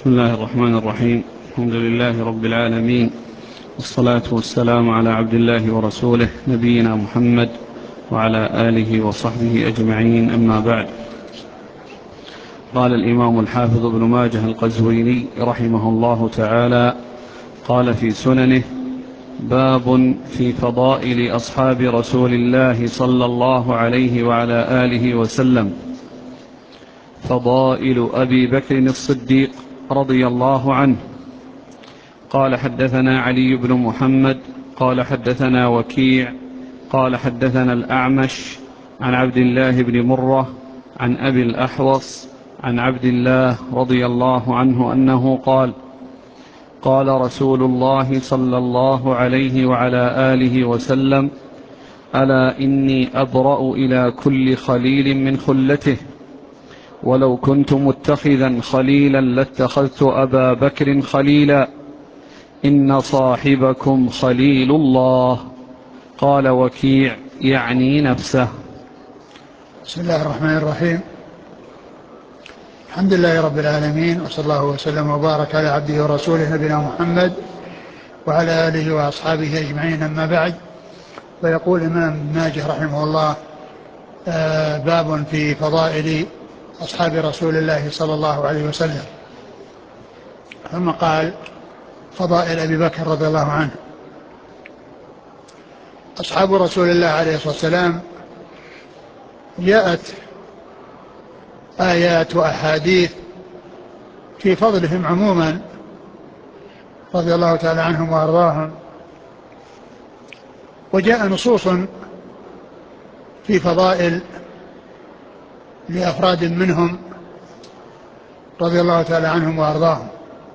بسم الله الرحمن الرحيم. الحمد لله رب العالمين، والصلاة والسلام على عبد الله ورسوله نبينا محمد وعلى آله وصحبه أجمعين، أما بعد. قال الإمام الحافظ ابن ماجه القزويني رحمه الله تعالى قال في سننه: باب في فضائل أصحاب رسول الله صلى الله عليه وعلى آله وسلم. فضائل أبي بكر الصديق رضي الله عنه. قال: حدثنا علي بن محمد قال حدثنا وكيع قال حدثنا الأعمش عن عبد الله بن مرة عن أبي الأحوص عن عبد الله رضي الله عنه أنه قال: قال رسول الله صلى الله عليه وعلى آله وسلم: ألا إني أبرأ إلى كل خليل من خلته، ولو كنت متخذا خليلا لاتخذت أبا بكر خليلا، إن صاحبكم خليل الله. قال وكيع: يعني نفسه. بسم الله الرحمن الرحيم. الحمد لله رب العالمين، وصلى الله وسلم وبارك على عبده ورسوله نبينا محمد وعلى آله وأصحابه أجمعين، أما بعد. فيقول الإمام ماجه رحمه الله: باب في فضائل أصحاب رسول الله صلى الله عليه وسلم. ثم قال: فضائل أبي بكر رضي الله عنه. أصحاب رسول الله عليه الصلاة والسلام جاءت آيات وأحاديث في فضلهم عموما رضي الله تعالى عنهم وأرضاهم، وجاء نصوص في فضائل لأفراد منهم رضي الله تعالى عنهم وأرضاهم.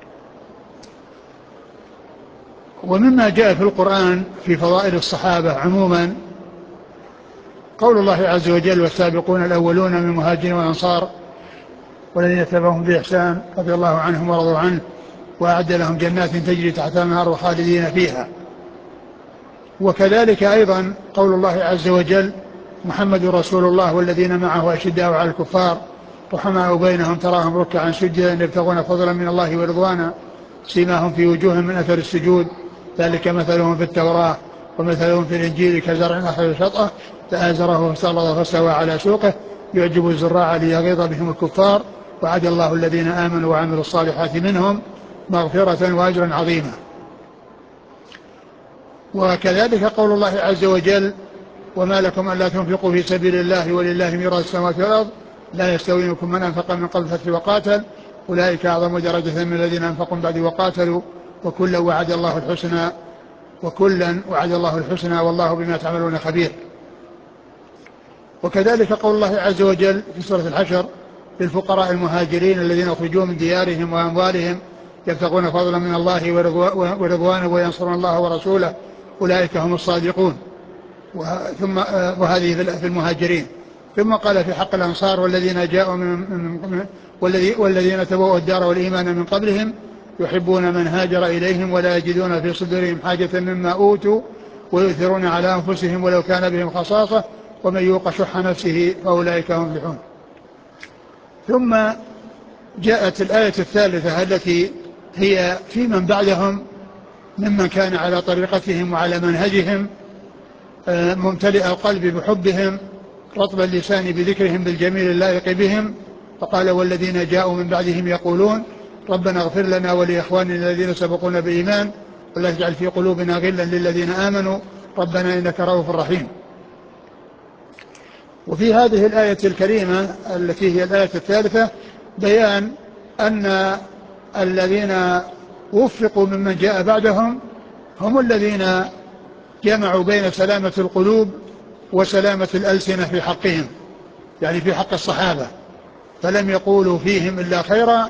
ومما جاء في القرآن في فضائل الصحابة عموما قول الله عز وجل: والسابقون الأولون من المهاجرين والأنصار والذين اتبعوهم بإحسان رضي الله عنهم ورضوا عنه وأعد لهم جنات تجري تحتها الأنهار خالدين فيها. وكذلك أيضا قول الله عز وجل: محمد رسول الله والذين معه أشداء على الكفار رحماء بينهم تراهم ركعا سجدا يبتغون فضلا من الله ورضوانا سيماهم في وجوههم من أثر السجود ذلك مثلهم في التوراة ومثلهم في الإنجيل كزرع أخرج شطأه فآزره فاستغلظ فاستوى على سوقه يعجب الزراع ليغيظ بهم الكفار وعد الله الذين آمنوا وعملوا الصالحات منهم مغفرة وأجرا عظيما. وكذلك قول الله عز وجل: وما لكم ألا تنفقوا في سبيل الله ولله ميراث السماوات والأرض لا يستوي منكم من أنفق من قبل الفتح وقاتل أولئك أعظم درجة من الذين أنفقوا بعد وقاتلوا وكلا وعد الله الحسنى والله بما تعملون خبير. وكذلك قول الله عز وجل في سورة الحشر: للفقراء المهاجرين الذين أخرجوا من ديارهم وأموالهم يبتغون فضلا من الله ورضوانه وينصرون الله ورسوله أولئك هم الصادقون. ثم وهذه في المهاجرين. ثم قال في حق الأنصار: والذين جاءوا والذين تبوأوا الدار والإيمان من قبلهم يحبون من هاجر إليهم ولا يجدون في صدورهم حاجة مما أوتوا ويؤثرون على أنفسهم ولو كان بهم خصاصة ومن يوق شح نفسه فأولئك هم المفلحون. ثم جاءت الآية الثالثة التي هي في من بعدهم ممن كان على طريقتهم وعلى منهجهم ممتلئ القلب بحبهم رطب اللسان بذكرهم بالجميل اللائق بهم. فقال: والذين جاءوا من بعدهم يقولون ربنا اغفر لنا ولإخواننا الذين سبقونا بالإيمان ولا تجعل في قلوبنا غلا للذين آمنوا ربنا إنك رؤوف رحيم. وفي هذه الآية الكريمة التي هي الآية الثالثة بيان أن الذين وفقوا ممن جاء بعدهم هم الذين جمعوا بين سلامة القلوب وسلامة الألسنة في حقهم، يعني في حق الصحابة، فلم يقولوا فيهم إلا خيرا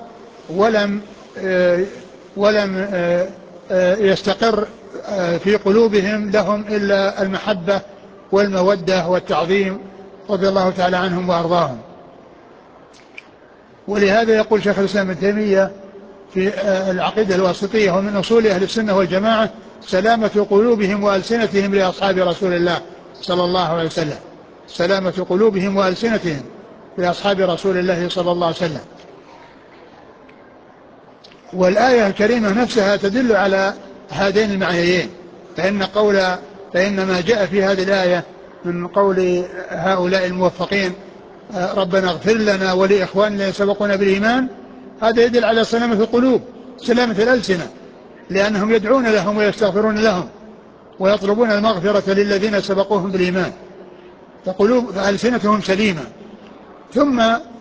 ولم يستقر في قلوبهم لهم إلا المحبة والمودة والتعظيم رضي الله تعالى عنهم وأرضاهم. ولهذا يقول شيخ الإسلام ابن تيمية في العقيدة الواسطية: ومن أصول أهل السنة والجماعة سلامة قلوبهم وألسنتهم لأصحاب رسول الله صلى الله عليه وسلم، سلامة قلوبهم وألسنتهم لأصحاب رسول الله صلى الله عليه وسلم. والآية الكريمة نفسها تدل على هذين المعنيين. فإن ما جاء في هذه الآية من قول هؤلاء الموفقين ربنا اغفر لنا ولإخواننا الذين سبقونا بالإيمان، هذا يدل على سلامة القلوب، سلامة الألسنة، لأنهم يدعون لهم ويستغفرون لهم ويطلبون المغفرة للذين سبقوهم بالإيمان، فألسنتهم سليمة، ثم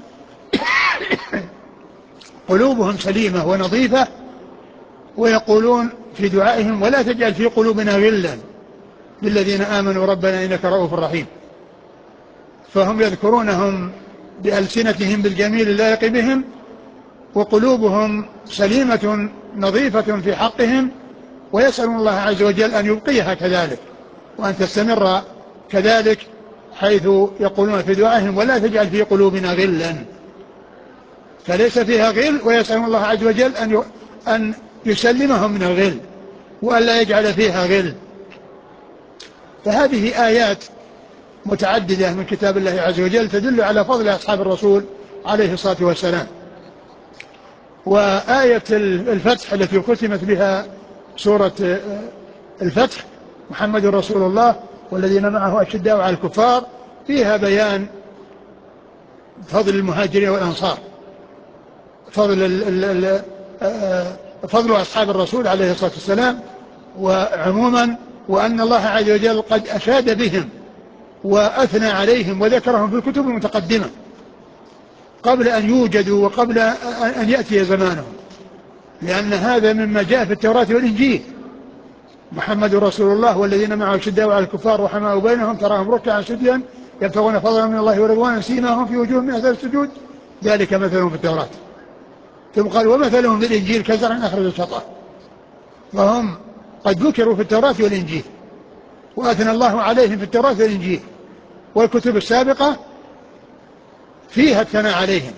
قلوبهم سليمة ونظيفة، ويقولون في دعائهم ولا تجعل في قلوبنا غلا للذين آمنوا ربنا إنك رؤوف رحيم. فهم يذكرونهم بألسنتهم بالجميل اللائق بهم، وقلوبهم سليمة نظيفة في حقهم، ويسألون الله عز وجل أن يبقيها كذلك وأن تستمر كذلك، حيث يقولون في دعائهم ولا تجعل في قلوبنا غلا، فليس فيها غل، ويسألون الله عز وجل أن يسلمهم من الغل وأن لا يجعل فيها غل. فهذه آيات متعددة من كتاب الله عز وجل تدل على فضل أصحاب الرسول عليه الصلاة والسلام. وآية الفتح التي ختمت بها سورة الفتح محمد رسول الله والذين معه أشداء على الكفار، فيها بيان فضل المهاجرين والأنصار، فضل أصحاب الرسول عليه الصلاة والسلام وعموما، وأن الله عز وجل قد أشاد بهم وأثنى عليهم وذكرهم في الكتب المتقدمة قبل أن يوجدوا وقبل أن يأتي زمانهم، لأن هذا مما جاء في التوراة والإنجيل. محمد رسول الله والذين معه أشداء على الكفار رحماء بينهم تراهم ركعا سجدا يبتغون فضلا من الله ورضوانا سيماهم في وجوههم من أثر السجود ذلك مثلهم في التوراة. ثم قال ومثلهم في الإنجيل كزرع أخرج شطأه. فهم قد ذكروا في التوراة والإنجيل وأثنى الله عليهم في التوراة والإنجيل، والكتب السابقة فيها الثناء عليهم.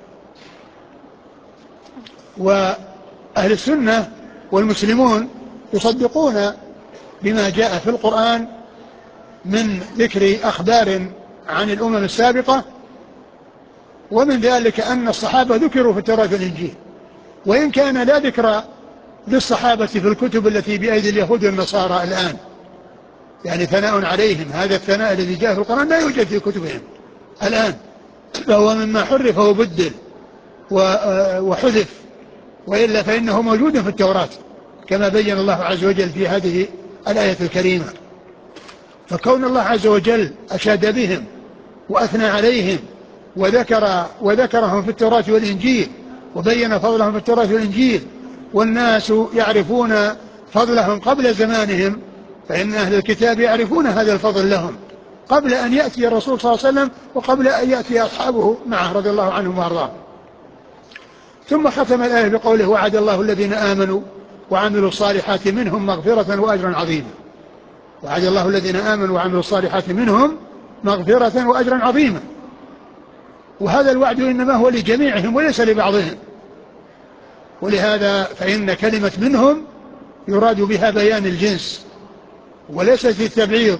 وأهل السنة والمسلمون يصدقون بما جاء في القرآن من ذكر أخبار عن الأمم السابقة، ومن ذلك أن الصحابة ذكروا في التوراة والإنجيل، وإن كان لا ذكر للصحابة في الكتب التي بأيدي اليهود والنصارى الآن، يعني ثناء عليهم، هذا الثناء الذي جاء في القرآن لا يوجد في كتبهم الآن، فهو مما حرف وبدل وحذف، وإلا فإنه موجود في التوراة كما بين الله عز وجل في هذه الآية الكريمة. فكون الله عز وجل أشاد بهم وأثنى عليهم وذكرهم في التوراة والإنجيل وبين فضلهم في التوراة والإنجيل، والناس يعرفون فضلهم قبل زمانهم، فإن أهل الكتاب يعرفون هذا الفضل لهم قبل أن يأتي الرسول صلى الله عليه وسلم وقبل أن يأتي أصحابه معه رضي الله عنهم وأرضاهم. ثم ختم الآية بقوله وعد الله الذين آمنوا وعملوا الصالحات منهم مغفرة وأجرا عظيما. وعد الله الذين آمنوا وعملوا الصالحات منهم مغفرة وأجرا عظيما، وهذا الوعد إنما هو لجميعهم وليس لبعضهم، ولهذا فإن كلمة منهم يراد بها بيان الجنس وليست للتبعيض،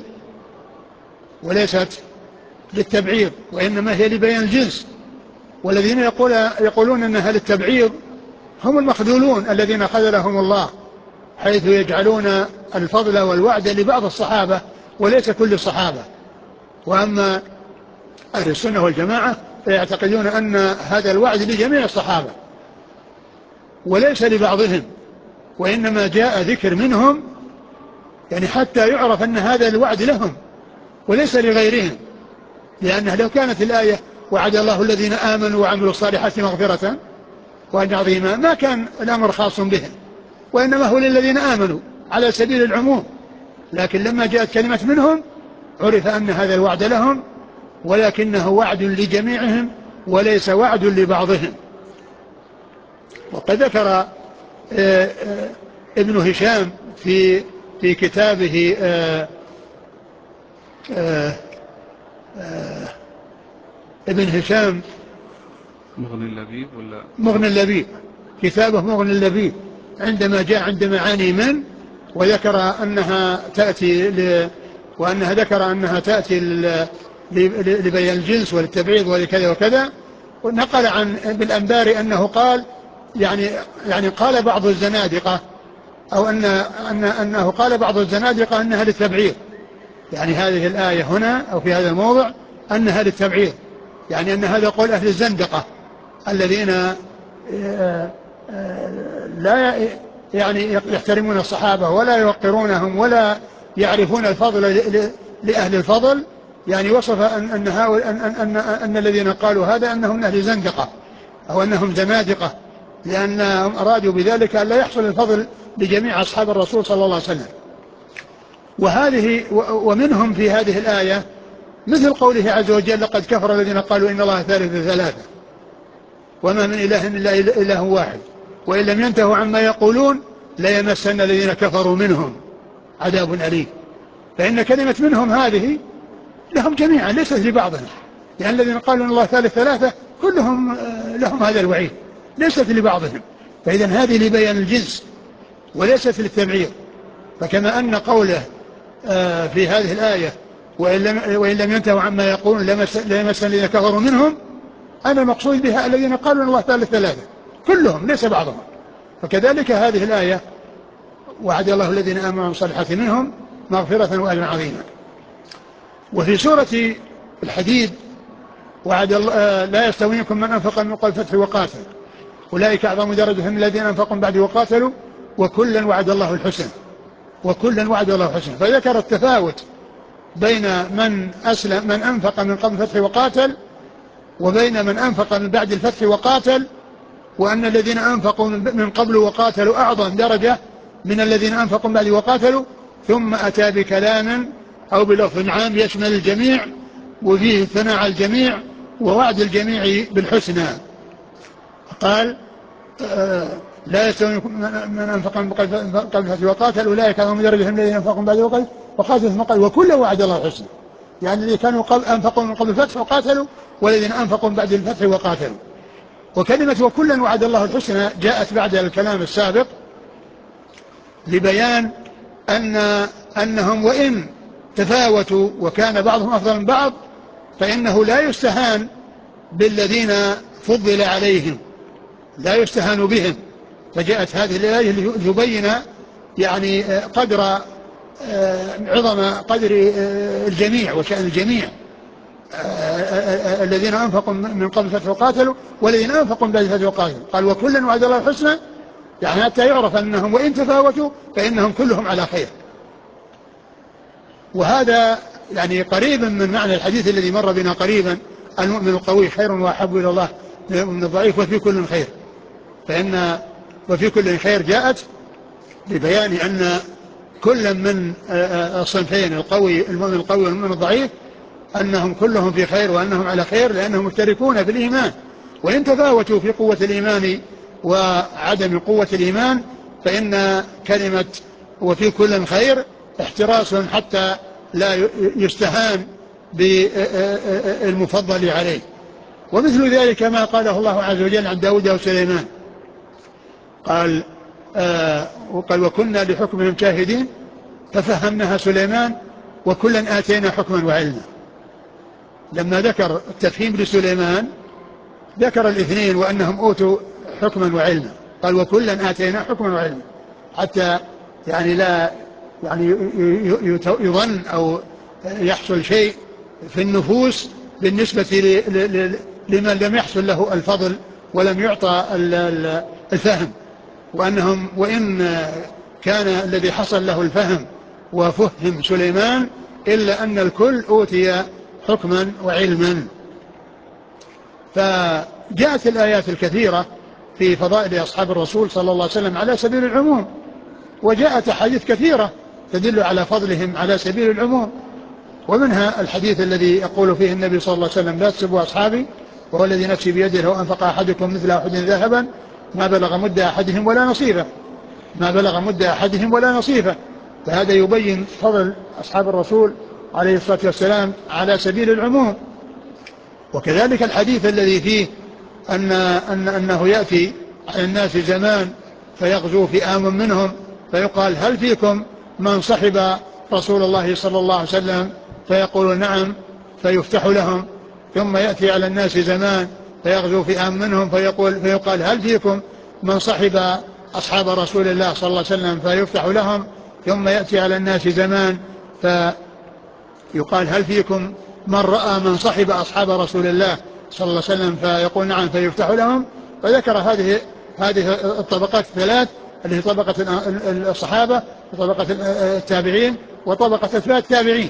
وإنما هي لبيان الجنس. والذين يقولون أنها للتبعيض هم المخذولون الذين خذلهم الله، حيث يجعلون الفضل والوعد لبعض الصحابة وليس كل الصحابة. وأما أهل السنة والجماعة فيعتقدون أن هذا الوعد لجميع الصحابة وليس لبعضهم، وإنما جاء ذكر منهم يعني حتى يعرف أن هذا الوعد لهم وليس لغيرهم، لأنه لو كانت الآية وعد الله الذين آمنوا وعملوا الصالحات مغفرة وأجرا عظيما ما كان الأمر خاص بهم، وإنما هو للذين آمنوا على سبيل العموم. لكن لما جاءت كلمة منهم عرف أن هذا الوعد لهم، ولكنه وعد لجميعهم وليس وعد لبعضهم. وقد ذكر ابن هشام في كتابه ابن هشام مغني اللبيب، كتابه مغني اللبيب، عندما جاء عند معاني من وذكر أنها تأتي وأنها ذكر أنها تأتي لبيان الجنس وللتبعيض ولكذا وكذا، ونقل عن بالأنباري أنه قال يعني قال بعض الزنادقة أو أنه قال بعض الزنادقة أنها للتبعير، يعني هذه الآية هنا أو في هذا الموضع أنها للتبعير، يعني أن هذا قول أهل الزندقة الذين لا يعني يحترمون الصحابة ولا يوقرونهم ولا يعرفون الفضل لأهل الفضل، يعني وصف أن الذين قالوا هذا أنهم من أهل زندقة أو أنهم زنادقة، لأنهم أرادوا بذلك أن لا يحصل الفضل لجميع أصحاب الرسول صلى الله عليه وسلم. ومنهم في هذه الآية مثل قوله عز وجل لقد كفر الذين قالوا إن الله ثالث ثلاثة وما من إله إلا إله واحد وإن لم ينتهوا عما يقولون ليمسن الذين كفروا منهم عذاب أليم. فإن كلمة منهم هذه لهم جميعا ليست لبعضهم، يعني الذين قالوا إن الله ثالث ثلاثة كلهم لهم هذا الوعيد ليست لبعضهم، فإذا هذه لبيان الجنس وليست للتبعير. فكما أن قوله في هذه الآية وإن لم ينتهوا عما يقولون ليمسن الذين كفروا منهم، أنا المقصود بها الذين قالوا إن الله ثالث ثلاثة كلهم ليس بعضهم. فكذلك هذه الآية وعد الله الذين آمنوا وعملوا الصالحات منهم مغفرة وأجرا عظيما. وفي سورة الحديد وعد الله لا يستوي منكم من أنفق من قبل الفتح وقاتل أولئك أعظم درجة من الذين أنفقوا من بعد وقاتلوا وكلا وعد الله الحسنى وكلا وعد الله الحسنى. فذكر التفاوت بين من أنفق من قبل الفتح وقاتل وبين من أنفق من بعد الفتح وقاتل، وأن الذين أنفقوا من قبل وقاتلوا أعظم درجة من الذين أنفقوا من بعد وقاتلوا، ثم أتى بكلام أو بلفظ عام يشمل الجميع وفيه الثناء على الجميع ووعد الجميع بالحسنى. قال لا يستوي من أنفق من قبل الفتح وقاتل أولئك أعظم درجة من الذين أنفقوا من بعد وقاتلوا ثم قال وكلا وعد الله الحسنى، يعني الذين كانوا أنفقوا من قبل الفتح وقاتلوا والذين أنفقوا من بعد الفتح وقاتلوا. وكلمة وكلا وعد الله الحسنى جاءت بعد الكلام السابق لبيان أنهم وإن تفاوتوا وكان بعضهم أفضل من بعض فإنه لا يستهان بالذين فضل عليهم، لا يستهان بهم. فجاءت هذه الآية لتبين يعني قدر عظم قدر الجميع وشأن الجميع الذين أنفقوا من قبل الفتح وقاتلوا والذين أنفقوا من بعد الفتح وقاتلوا. قال وكلا وعد الله الحسنى، يعني حتى يعرف أنهم وإن تفاوتوا فإنهم كلهم على خير. وهذا يعني قريب من معنى الحديث الذي مر بنا قريبا المؤمن القوي خير وأحب إلى الله من الضعيف وفي كل خير. فإن وفي كل خير جاءت لبيان أن كل من الصنفين المؤمن القوي والمؤمن الضعيف أنهم كلهم في خير وأنهم على خير لأنهم مشتركون في الإيمان، وإن تفاوتوا في قوة الإيمان وعدم قوة الإيمان فإن كلمة وفي كل خير احتراس حتى لا يستهان بالمفضل عليه. ومثل ذلك ما قاله الله عز وجل عن داود وسليمان، قال وكنا لحكمهم شاهدين ففهمناها سليمان وكلا آتينا حكما وعلما. لما ذكر التفهيم لسليمان ذكر الاثنين وأنهم أوتوا حكما وعلما، قال وكلا آتينا حكما وعلما، حتى يعني لا يعني يظن أو يحصل شيء في النفوس بالنسبة لمن لم يحصل له الفضل ولم يعطى الفهم، وأنهم وإن كان الذي حصل له الفهم وفهم سليمان إلا أن الكل أوتي حكما وعلما. فجاءت الآيات الكثيرة في فضائل أصحاب الرسول صلى الله عليه وسلم على سبيل العموم، وجاءت أحاديث كثيرة تدل على فضلهم على سبيل العموم، ومنها الحديث الذي يقول فيه النبي صلى الله عليه وسلم لا تسبوا أصحابي وهو الذي نفسي بيده لو أنفق أحدكم مثل أحد ذهبا ما بلغ مد أحدهم ولا نصيفه، ما بلغ مد أحدهم ولا نصيفه. فهذا يبين فضل أصحاب الرسول عليه الصلاة والسلام على سبيل العموم. وكذلك الحديث الذي فيه أنه يأتي على الناس زمان فيغزو فئام منهم فيقال هل فيكم من صحب رسول الله صلى الله عليه وسلم فيقول نعم فيفتح لهم، ثم يأتي على الناس زمان فيغزو فئام منهم فيقال هل فيكم من صحب أصحاب رسول الله صلى الله عليه وسلم فيفتح لهم، ثم يأتي على الناس زمان فيقال هل فيكم من رأى من صحب أصحاب رسول الله صلى الله عليه وسلم، فيقول نعم فيفتح لهم. فذكر هذه الطبقات الثلاث اللي هي طبقة الصحابة وطبقة التابعين وطبقة أتباع التابعين.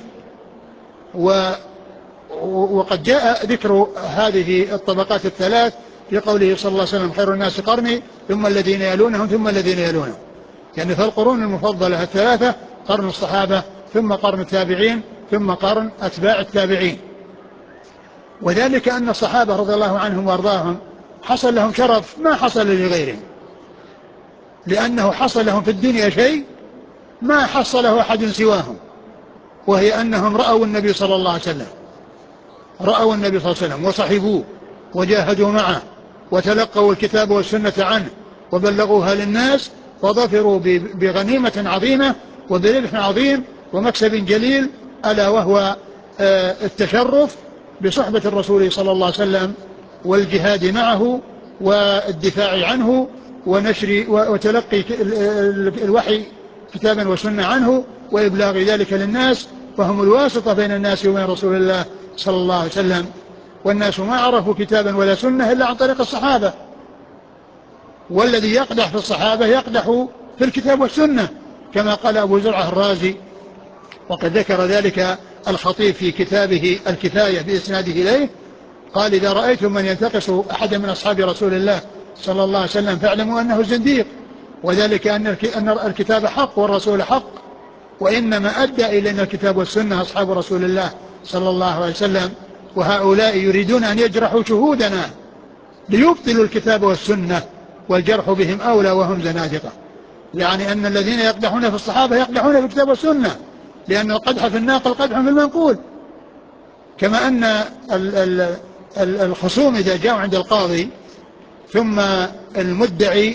وقد جاء ذكر هذه الطبقات الثلاث في قوله صلى الله عليه وسلم خير الناس قرني ثم الذين يلونهم ثم الذين يلونهم، يعني فالقرون المفضلة الثلاثة قرن الصحابة ثم قرن التابعين ثم قرن أتباع التابعين. وذلك أن الصحابة رضي الله عنهم وأرضاهم حصل لهم شرف ما حصل لغيرهم، لأنه حصل لهم في الدنيا شيء ما حصله أحد سواهم، وهي أنهم رأوا النبي صلى الله عليه وسلم، رأوا النبي صلى الله عليه وسلم وصحبوه وجاهدوا معه وتلقوا الكتاب والسنة عنه وبلغوها للناس، وظفروا بغنيمة عظيمة وبربح عظيم ومكسب جليل، ألا وهو التشرف بصحبة الرسول صلى الله عليه وسلم والجهاد معه والدفاع عنه ونشر وتلقي الوحي كتابا وسنة عنه وإبلاغ ذلك للناس، فهم الواسطة بين الناس وبين رسول الله صلى الله عليه وسلم. والناس ما عرفوا كتابا ولا سنة إلا عن طريق الصحابة، والذي يقدح في الصحابة يقدح في الكتاب والسنة كما قال أبو زرعة الرازي، وقد ذكر ذلك الخطيب في كتابه الكفاية بإسناده إليه، قال إذا رأيتم من ينتقص أحدا من أصحاب رسول الله صلى الله عليه وسلم فاعلموا أنه زنديق، وذلك أن الكتاب حق والرسول حق، وإنما أدى إلى أن الكتاب والسنة أصحاب رسول الله صلى الله عليه وسلم، وهؤلاء يريدون أن يجرحوا شهودنا ليبطلوا الكتاب والسنة، والجرح بهم أولى وهم زنادقة. يعني أن الذين يقدحون في الصحابة يقدحون في الكتاب والسنة، لأن القدح في الناقل قدح في المنقول. كما أن الخصوم إذا جاءوا عند القاضي ثم المدعي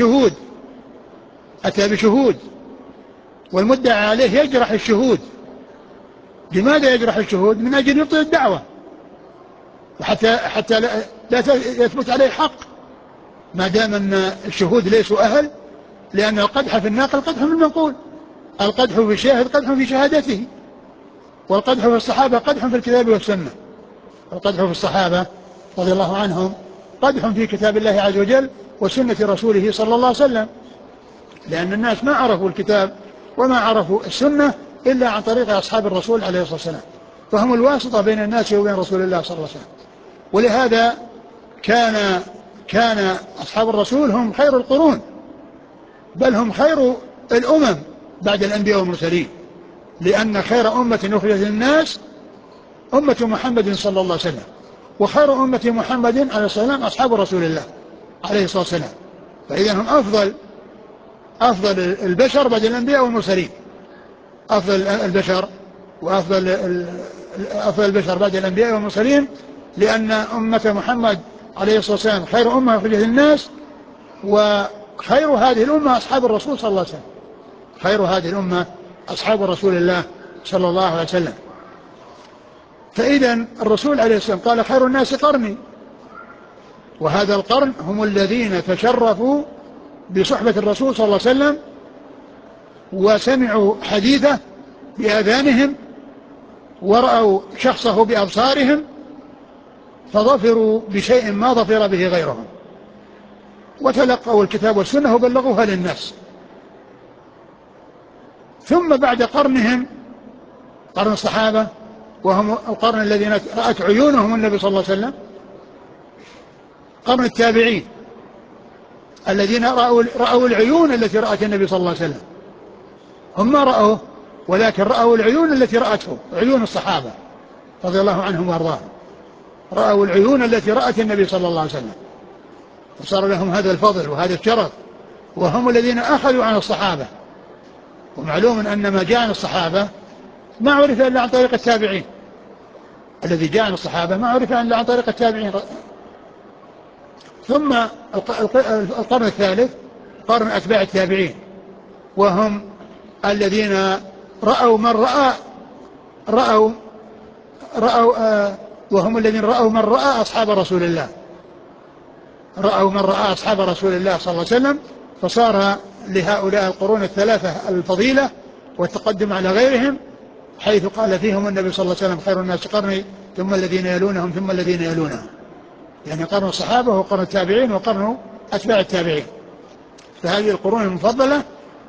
أتى بشهود والمدعي عليه يجرح الشهود. لماذا يجرح الشهود؟ من أجل يبطل الدعوة، وحتى لا يثبت عليه حق ما دام أن الشهود ليسوا أهل، لأن القدح في الناقل قدح في المنقول، القدح في الشاهد قدح في شهادته، والقدح في الصحابة قدح في الكتاب والسنة. القدح في الصحابة رضي الله عنهم قدح في كتاب الله عز وجل وسنة رسوله صلى الله عليه وسلم، لأن الناس ما عرفوا الكتاب وما عرفوا السنة إلا عن طريق أصحاب الرسول عليه الصلاة والسلام، فهم الواسطة بين الناس وبين رسول الله صلى الله عليه وسلم. ولهذا كان أصحاب الرسول هم خير القرون، بل هم خير الأمم بعد الأنبياء والمرسلين، لأن خير أمة أخرجت للناس أمة محمد صلى الله عليه وسلم، وخير أمة محمد عليه الصلاة والسلام أصحاب رسول الله عليه الصلاة والسلام، فإذا هم أفضل البشر بعد الأنبياء والمرسلين، أفضل البشر أفضل البشر بعد الأنبياء والمرسلين، لأن أمة محمد عليه الصلاة والسلام خير أمة أخرجت للناس، وخير هذه الأمة أصحاب الرسول صلى الله عليه وسلم، خير هذه الأمة أصحاب رسول الله صلى الله عليه وسلم. فإذا الرسول عليه الصلاة والسلام قال خير الناس قرني، وهذا القرن هم الذين تشرفوا بصحبة الرسول صلى الله عليه وسلم وسمعوا حديثه بآذانهم ورأوا شخصه بأبصارهم، فظفروا بشيء ما ظفر به غيرهم، وتلقوا الكتاب والسنة وبلغوها للناس. ثم بعد قرنهم قرن الصحابة، وهم القرن الذين رأت عيونهم النبي صلى الله عليه وسلم، قرن التابعين الذين رأوا العيون التي رأت النبي صلى الله عليه وسلم، هم ما رأوه ولكن رأوا العيون التي رأته، عيون الصحابة رضي الله عنهم وارضاهم، رأوا العيون التي رأت النبي صلى الله عليه وسلم، وصار لهم هذا الفضل وهذا الشرف، وهم الذين أخذوا عن الصحابة. ومعلوم أن ما جاء عن الصحابة ما عرف إلا عن طريق التابعين، الذي جاء عن الصحابة ما عرف إلا عن طريق التابعين. ثم القرن الثالث قرن أتباع التابعين، وهم الذين رأوا من رأى أصحاب رسول الله رأوا من رأى أصحاب رسول الله صلى الله عليه وسلم، فصار لهؤلاء القرون الثلاثة الفضيلة والتقدم على غيرهم، حيث قال فيهم النبي صلى الله عليه وسلم: خير الناس قرني ثم الذين يلونهم ثم الذين يلونهم، يعني قرن الصحابة وقرن التابعين وقرن أتباع التابعين. فهذه القرون المفضلة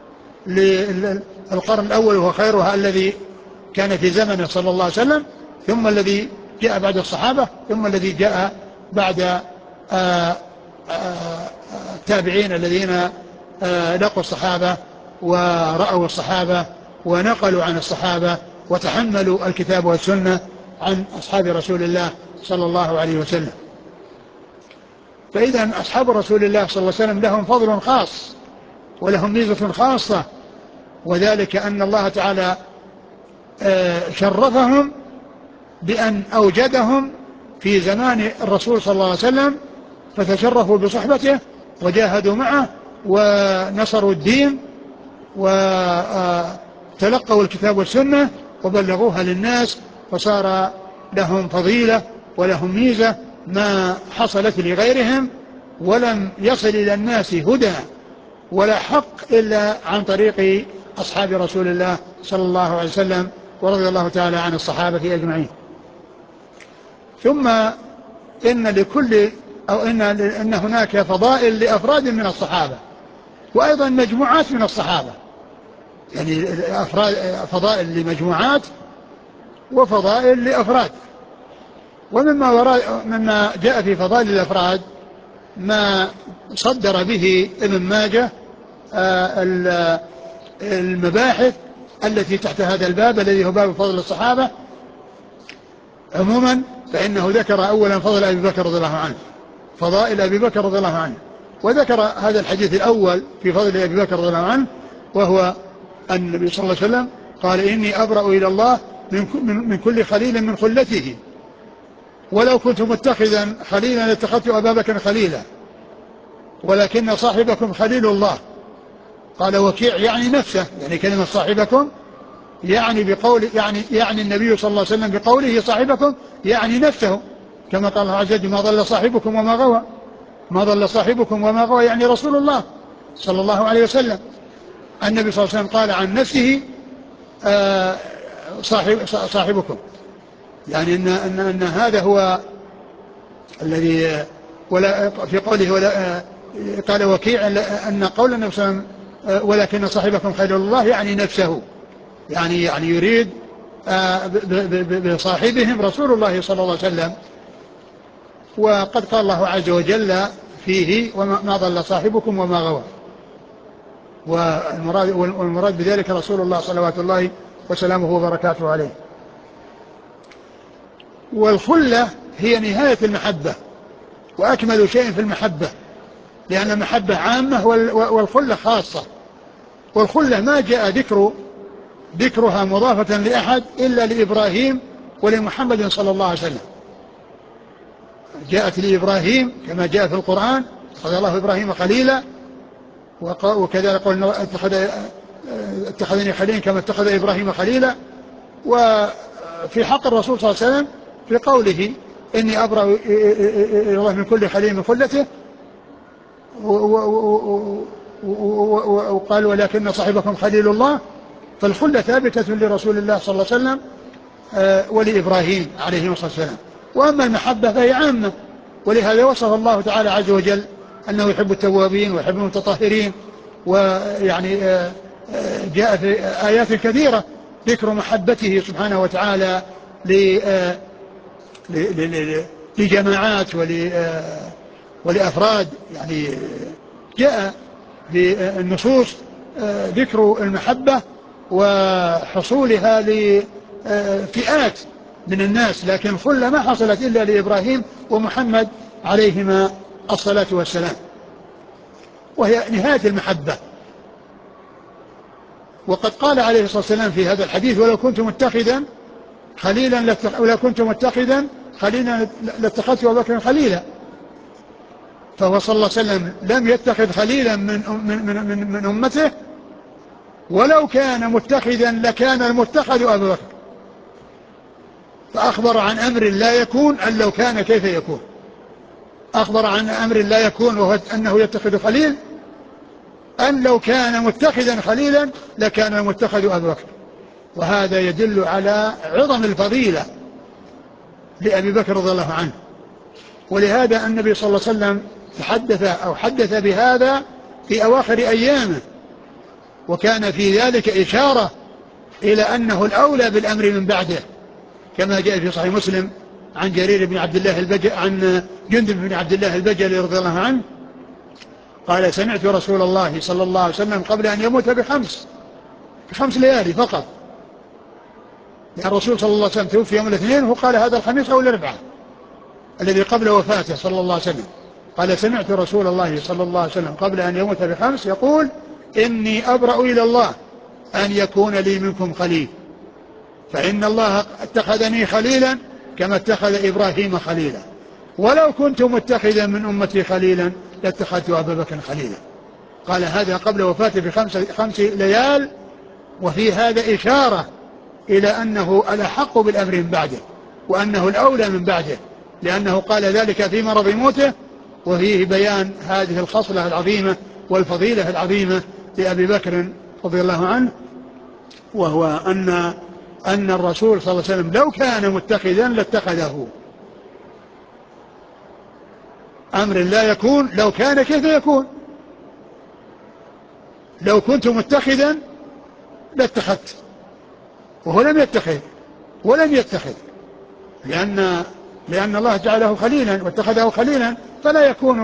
للقرن الأول وهو خيرها الذي كان في زمنه صلى الله عليه وسلم، ثم الذي جاء بعد الصحابة، ثم الذي جاء بعد التابعين الذين لقوا الصحابة ورأوا الصحابة ونقلوا عن الصحابة وتحملوا الكتاب والسنة عن أصحاب رسول الله صلى الله عليه وسلم. فإذا أصحاب رسول الله صلى الله عليه وسلم لهم فضل خاص ولهم ميزة خاصة، وذلك أن الله تعالى شرفهم بأن أوجدهم في زمان الرسول صلى الله عليه وسلم، فتشرفوا بصحبته وجاهدوا معه ونصروا الدين وتلقوا الكتاب والسنة وبلغوها للناس، فصار لهم فضيلة ولهم ميزة ما حصلت لغيرهم، ولم يصل إلى الناس هدى ولا حق إلا عن طريق أصحاب رسول الله صلى الله عليه وسلم، ورضي الله تعالى عن الصحابة أجمعين. ثم إن هناك فضائل لأفراد من الصحابة، وأيضا مجموعات من الصحابة، يعني فضائل لمجموعات وفضائل لأفراد. مما جاء في فضائل الأفراد ما صدر به ابن ماجه المباحث التي تحت هذا الباب الذي هو باب فضل الصحابة عموما، فإنه ذكر أولا فضل أبي بكر رضي الله عنه، فضائل أبي بكر رضي الله عنه، وذكر هذا الحديث الأول في فضل أبي بكر رضي الله عنه، وهو أن النبي صلى الله عليه وسلم قال: إني أبرأ إلى الله من كل خليل من خلته، ولو كنت متخذا خليلا لاتخذت أبا بكر خليلا، ولكن صاحبكم خليل الله. قال وكيع يعني نفسه، يعني كلمة صاحبكم يعني بقول يعني النبي صلى الله عليه وسلم بقوله صاحبكم يعني نفسه، كما قال الله عز وجل: ما ضل صاحبكم وما غوى. ما ضل صاحبكم وما غوى يعني رسول الله صلى الله عليه وسلم. النبي صلى الله عليه وسلم قال عن نفسه صاحبكم، يعني أن هذا هو الذي في قوله قال وكيع أن قول النبي صلى الله عليه وسلم ولكن صاحبكم خليل الله يعني نفسه، يعني يريد بصاحبهم رسول الله صلى الله عليه وسلم. وقد قال الله عز وجل فيه: وما ضل صاحبكم وما غوى. والمراد بذلك رسول الله صلوات الله وسلامه وبركاته عليه. والخلة هي نهاية المحبة وأكمل شيء في المحبة، لأن المحبة عامة والخلة خاصة. والخلة ما جاء ذكرها مضافة لأحد إلا لإبراهيم ولمحمد صلى الله عليه وسلم. جاءت لإبراهيم كما جاء في القرآن: اتخذ الله إبراهيم خليلا، وكذلك قلنا اتخذني خليلا كما اتخذ إبراهيم خليلا. وفي حق الرسول صلى الله عليه وسلم في قوله: إني أبرأ إلى الله من كل خليل من خلته، وقال ولكن صاحبكم خليل الله. فالخلة ثابتة لرسول الله صلى الله عليه وسلم ولإبراهيم عليه الصلاة والسلام. وأما المحبة فهي عامة، ولهذا وصف الله تعالى عز وجل أنه يحب التوابين ويحب المتطهرين. ويعني جاء في آيات كثيرة ذكر محبته سبحانه وتعالى لجماعات ولأفراد، يعني جاء في النصوص ذكر المحبة وحصولها لفئات من الناس، لكن الخلة ما حصلت إلا لإبراهيم ومحمد عليهما الصلاة والسلام، وهي نهاية المحبة. وقد قال عليه الصلاة والسلام في هذا الحديث: ولو كنت متخذا خليلا لاتخذت أبا بكر خليلا. فهو صلى الله عليه وسلم لم يتخذ خليلا من أمته، ولو كان متخذا لكان المتخذ أبا بكر، فأخبر عن أمر لا يكون أن لو كان كيف يكون. أخبر عن أمر لا يكون وهو أنه يتخذ خليل، أن لو كان متخذا خليلا لكان المتخذ أبو بكر. وهذا يدل على عظم الفضيلة لأبي بكر رضي الله عنه. ولهذا النبي صلى الله عليه وسلم حدث بهذا في أواخر أيامه، وكان في ذلك إشارة إلى أنه الأولى بالأمر من بعده، كما جاء في صحيح مسلم عن جرير بن عبد الله عن جندب بن عبد الله البجلي رضي الله عنه قال: سمعت رسول الله صلى الله عليه وسلم قبل أن يموت بخمس ليالي فقط. يعني الرسول صلى الله عليه وسلم توفي يوم الاثنين، وهو قال هذا الخميس أو الأربعاء الذي قبل وفاته صلى الله عليه وسلم. قال: سمعت رسول الله صلى الله عليه وسلم قبل أن يموت ب5 يقول: إني أبرأ إلى الله أن يكون لي منكم خليل، فإن الله اتخذني خليلا كما اتخذ إبراهيم خليلا، ولو كنت متخذا من أمتي خليلا لاتخذت أبا بكر خليلا. قال هذا قبل وفاته ب5 ليال، وفي هذا إشارة إلى أنه الأحق بالأمر من بعده، وأنه الأولى من بعده، لأنه قال ذلك في مرض موته، وفيه بيان هذه الخصلة العظيمة والفضيلة العظيمة لأبي بكر رضي الله عنه، وهو أن الرسول صلى الله عليه وسلم لو كان متخذا لاتخذه. أمر لا يكون لو كان كيف يكون؟ لو كنت متخذا لاتخذت، وهو لم يتخذ ولم يتخذ، لأن الله جعله خليلا واتخذه خليلا، فلا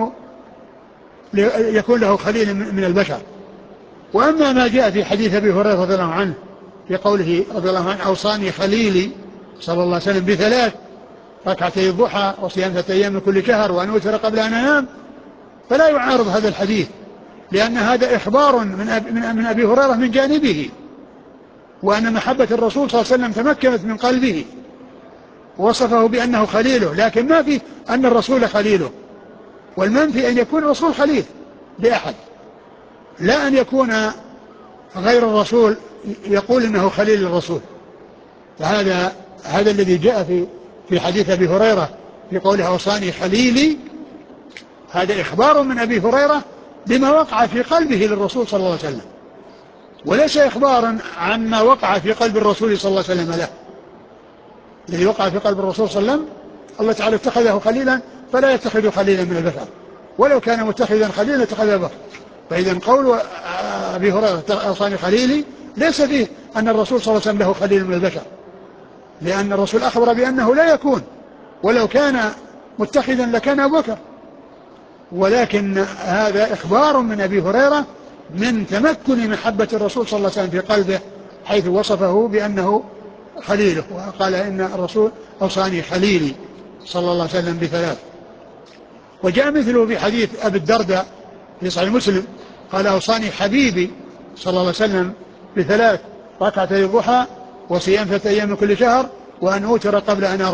يكون له خليل من البشر. وأما ما جاء في حديث أبي هريرة رضي الله عنه في قوله رضي الله عنه: أوصاني خليلي صلى الله عليه وسلم ب3 ركعتي الضحى وصيام 3 أيام من كل شهر وأن أوتر قبل أن أنام، فلا يعارض هذا الحديث، لأن هذا إخبار من أبي هريرة من جانبه، وأن محبة الرسول صلى الله عليه وسلم تمكنت من قلبه، وصفه بأنه خليله، لكن ما في أن الرسول خليله، والمنفي أن يكون الرسول خليل لأحد، لا أن يكون غير الرسول يقول إنه خليل الرسول. فهذا الذي جاء في حديث أبي هريرة في قوله: أوصاني خليلي، هذا إخبار من أبي هريرة بما وقع في قلبه للرسول صلى الله عليه وسلم، وليس إخبارا عما وقع في قلب الرسول صلى الله عليه وسلم له. الذي وقع في قلب الرسول صلى الله عليه وسلم الله تعالى اتخذه خليلا، فلا يتخذ خليلا من البشر، ولو كان متخذا خليلا اتخذ أبا بكر. فإذا قول أبي هريرة أوصاني خليلي ليس فيه أن الرسول صلى الله عليه وسلم له خليل من البشر، لأن الرسول أخبر بأنه لا يكون، ولو كان متخذا لكان أبو بكر، ولكن هذا إخبار من أبي هريرة من تمكن محبة الرسول صلى الله عليه وسلم في قلبه، حيث وصفه بأنه خليله، وقال إن الرسول أوصاني خليلي صلى الله عليه وسلم ب3. وجاء مثله في حديث أبي الدرداء في صحيح مسلم قال: أوصاني حبيبي صلى الله عليه وسلم ب3 ركعتي الضحى وصيام 3 أيام من كل شهر وأن أوتر قبل أن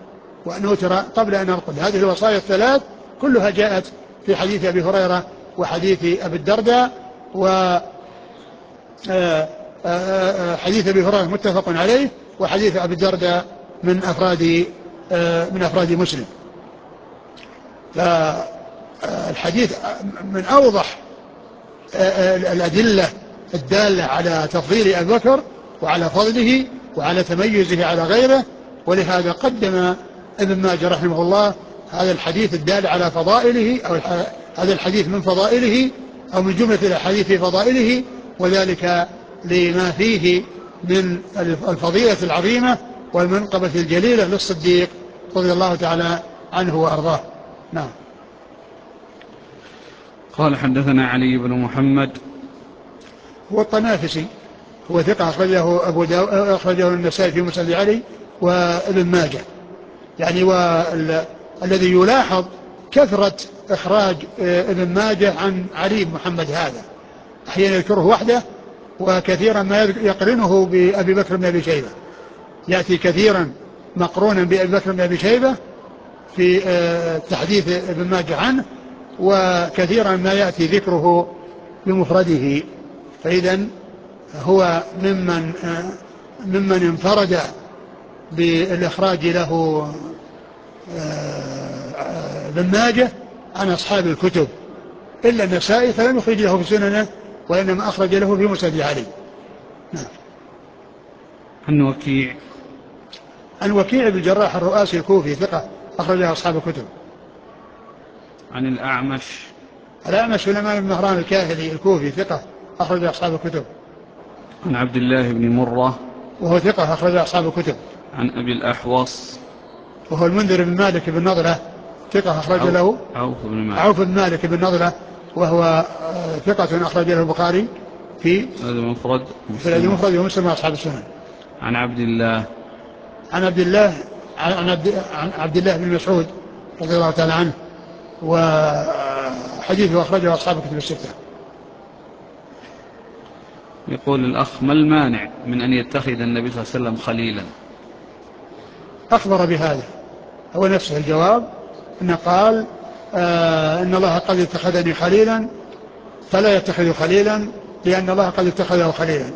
أرقد. هذه الوصايا ال3 كلها جاءت في حديث أبي هريرة وحديث أبي الدرداء، حديث أبي هريرة متفق عليه، وحديث أبي الدرداء من أفراد مسلم. فالحديث من أوضح الأدلة الدالة على تفضيل أبي بكر وعلى فضله وعلى تميزه على غيره، ولهذا قدم ابن ماجه رحمه الله هذا الحديث الدال على فضائله، أو هذا الحديث من فضائله أو من جملة الأحاديث في فضائله، وذلك لما فيه من الفضيلة العظيمة والمنقبة الجليلة للصديق رضي الله تعالى عنه وأرضاه. نعم. قال: حدثنا علي بن محمد هو الطنافسي، هو ثقة أخرجه النسائي في مسند علي وابن ماجه. يعني والذي يلاحظ كثرة إخراج ابن ماجه عن علي بن محمد هذا، أحيانا يذكره وحده، وكثيرا ما يقرنه بأبي بكر بن أبي شيبة، يأتي كثيرا مقرونا بأبي بكر بن أبي شيبة في تحديث ابن ماجه عنه، وكثيرا ما يأتي ذكره بمفرده. فإذا هو ممن انفرد بالإخراج له ابن ماجه عن أصحاب الكتب إلا النسائي فلم يخرج له في سننه، وإنما أخرج له في مسند علي. نعم. عن وكيع. عن وكيع بن الجراح الرؤاسي الكوفي ثقة أخرج له أصحاب الكتب. عن الأعمش. الأعمش سليمان بن مهران الكاهلي الكوفي ثقة أخرج له أصحاب الكتب. عن عبد الله بن مرة وهو ثقة أخرج له أصحاب الكتب. عن أبي الأحوص وهو المنذر بن مالك بن نضلة ثقة أخرج له عوف بن مالك بن نضلة، وهو ثقة أخرج له البخاري في المفرد ومسلم وأصحاب السنن. عن عبد الله عن عبد الله بن مسعود رضي الله تعالى عنه، وحديثه أخرجه أصحاب الكتب الستة. يقول الأخ: ما المانع من أن يتخذ النبي صلى الله عليه وسلم خليلا؟ أخبر بهذا، هو نفسه الجواب، أنه قال إن الله قد اتخذني خليلا فلا يتخذ خليلا لأن الله قد اتخذه خليلا.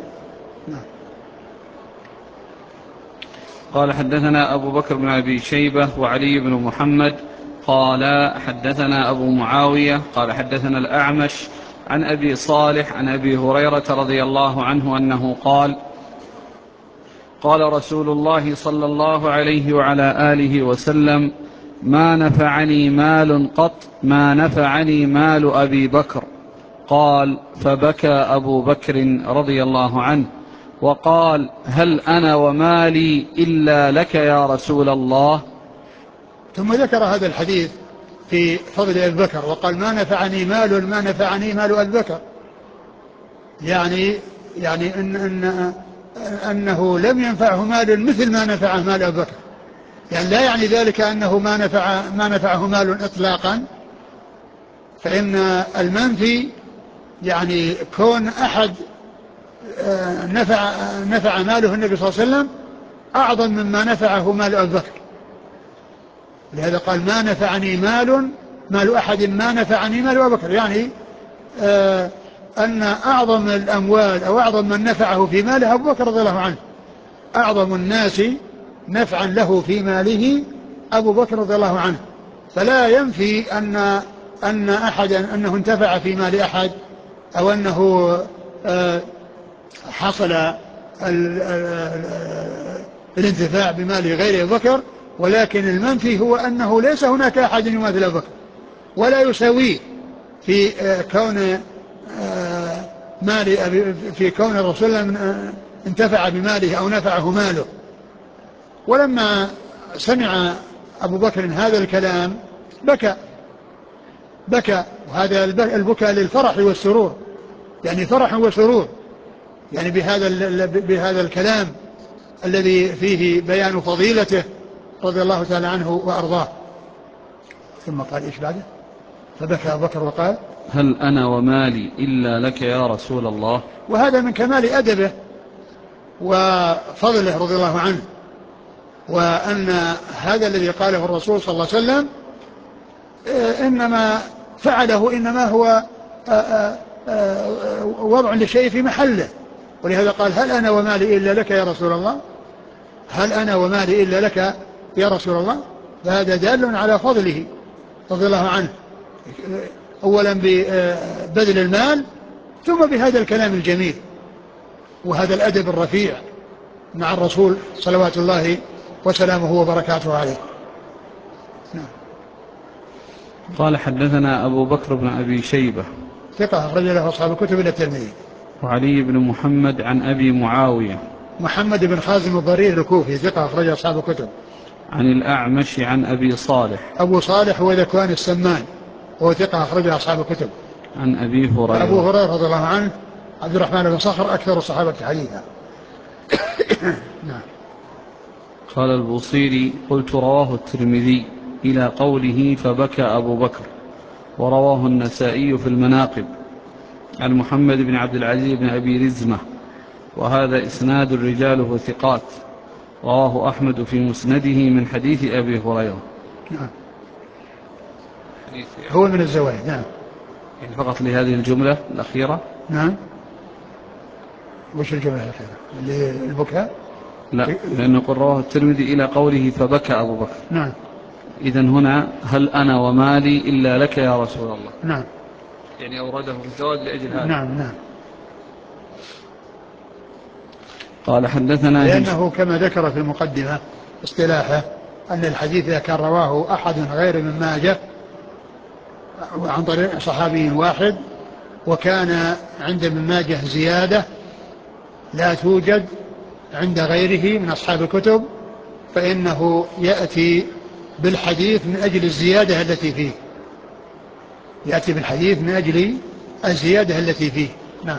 قال: حدثنا أبو بكر بن أبي شيبة وعلي بن محمد قال حدثنا أبو معاوية قال حدثنا الأعمش عن أبي صالح عن أبي هريرة رضي الله عنه أنه قال: قال رسول الله صلى الله عليه وعلى آله وسلم: ما نفعني مال قط ما نفعني مال أبي بكر. قال: فبكى أبو بكر رضي الله عنه وقال: هل أنا ومالي إلا لك يا رسول الله؟ ثم ذكر هذا الحديث في فضل أبي بكر وقال: ما نفعني مال أبي بكر، يعني أنه لم ينفعه مال مثل ما نفعه مال أبي بكر، يعني لا يعني ذلك أنه ما نفعه مال إطلاقا، فإن المنفي يعني كون أحد نفع ماله النبي صلى الله عليه وسلم أعظم مما نفعه مال أبي بكر. لهذا قال: ما نفعني مال أحد ما نفعني مال أبي بكر، يعني أن أعظم الأموال أو أعظم من نفعه في ماله أبو بكر رضي الله عنه، أعظم الناس نفعا له في ماله أبو بكر رضي الله عنه، فلا ينفي أن أحدا أنه انتفع في مال أحد أو أنه حصل الانتفاع بمال غير أبي بكر، ولكن المنفي هو أنه ليس هناك أحد يماثل أبي بكر ولا يساويه في كون في كون الرسول انتفع بماله أو نفعه ماله. ولما سمع أبو بكر هذا الكلام بكى، وهذا البكاء للفرح والسرور، يعني فرح وسرور يعني بهذا الكلام الذي فيه بيان فضيلته رضي الله تعالى عنه وأرضاه. ثم قال إيش بعده؟ فبكى أبو بكر وقال: هل أنا ومالي إلا لك يا رسول الله؟ وهذا من كمال أدبه وفضله رضي الله عنه، وأن هذا الذي قاله الرسول صلى الله عليه وسلم إنما فعله إنما هو وضع لشيء في محله، ولهذا قال: هل أنا ومالي إلا لك يا رسول الله؟ هل أنا ومالي إلا لك يا رسول الله؟ فهذا دال على فضله رضي الله عنه، أولا ببذل المال ثم بهذا الكلام الجميل وهذا الأدب الرفيع مع الرسول صلوات الله وسلامه وبركاته عليه. نعم. قال: حدثنا أبو بكر بن أبي شيبة ثقة أخرج له أصحاب الكتب إلى الترمذي. وعلي بن محمد عن أبي معاوية محمد بن خازم الضرير الكوفي ثقة أخرج أصحاب الكتب. عن الأعمش عن أبي صالح. أبو صالح هو ذكوان السمان وهو ثقة أخرج أصحاب الكتب. عن أبي هريرة. أبو هريرة رضي الله عنه عبد الرحمن بن صخر أكثر الصحابة حديثا. نعم. قال البوصيري: قلت رواه الترمذي إلى قوله فبكى أبو بكر، ورواه النسائي في المناقب عن محمد بن عبد العزيز بن أبي رزمة، وهذا إسناد رجاله ثقات، رواه أحمد في مسنده من حديث أبي هريرة. نعم. هو من الزوائد. نعم. يعني فقط لهذه الجملة الأخيرة. نعم. وش الجملة الأخيرة؟ البكاء؟ لا، لأنه قل رواه الترمذي إلى قوله فبكى أبو بكر. نعم. إذن هنا هل أنا ومالي إلا لك يا رسول الله. نعم. يعني أورده في الزواج لأجل هذا. نعم نعم. قال حدثنا لأنه كما ذكر في المقدمة اصطلاحه أن الحديث إذا كان رواه أحد غير من ماجه عن طريق صحابي واحد وكان عند ابن ماجه زيادة لا توجد عند غيره من أصحاب الكتب فإنه يأتي بالحديث من أجل الزيادة التي فيه. يأتي بالحديث من أجل الزيادة التي فيه. نعم.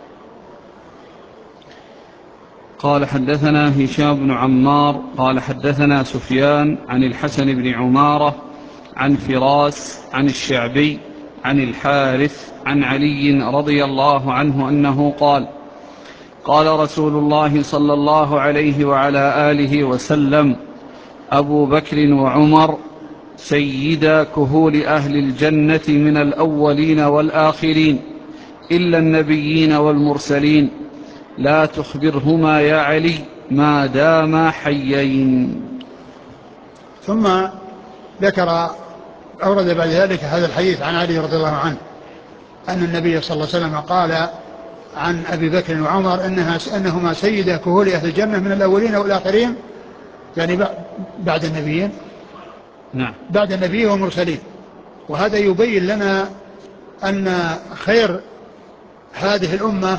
قال حدثنا هشام بن عمار قال حدثنا سفيان عن الحسن بن عمارة عن فراس عن الشعبي عن الحارث عن علي رضي الله عنه أنه قال قال رسول الله صلى الله عليه وعلى آله وسلم أبو بكر وعمر سيدا كهول أهل الجنة من الأولين والآخرين إلا النبيين والمرسلين لا تخبرهما يا علي ما داما حيين. ثم ذكر أورد بعد ذلك هذا الحديث عن علي رضي الله عنه أن النبي صلى الله عليه وسلم قال عن أبي بكر وعمر أنهما سيدا كهول أهل الجنة من الأولين والآخرين يعني بعد النبيين. نعم. بعد النبي والمرسلين. وهذا يبين لنا أن خير هذه الأمة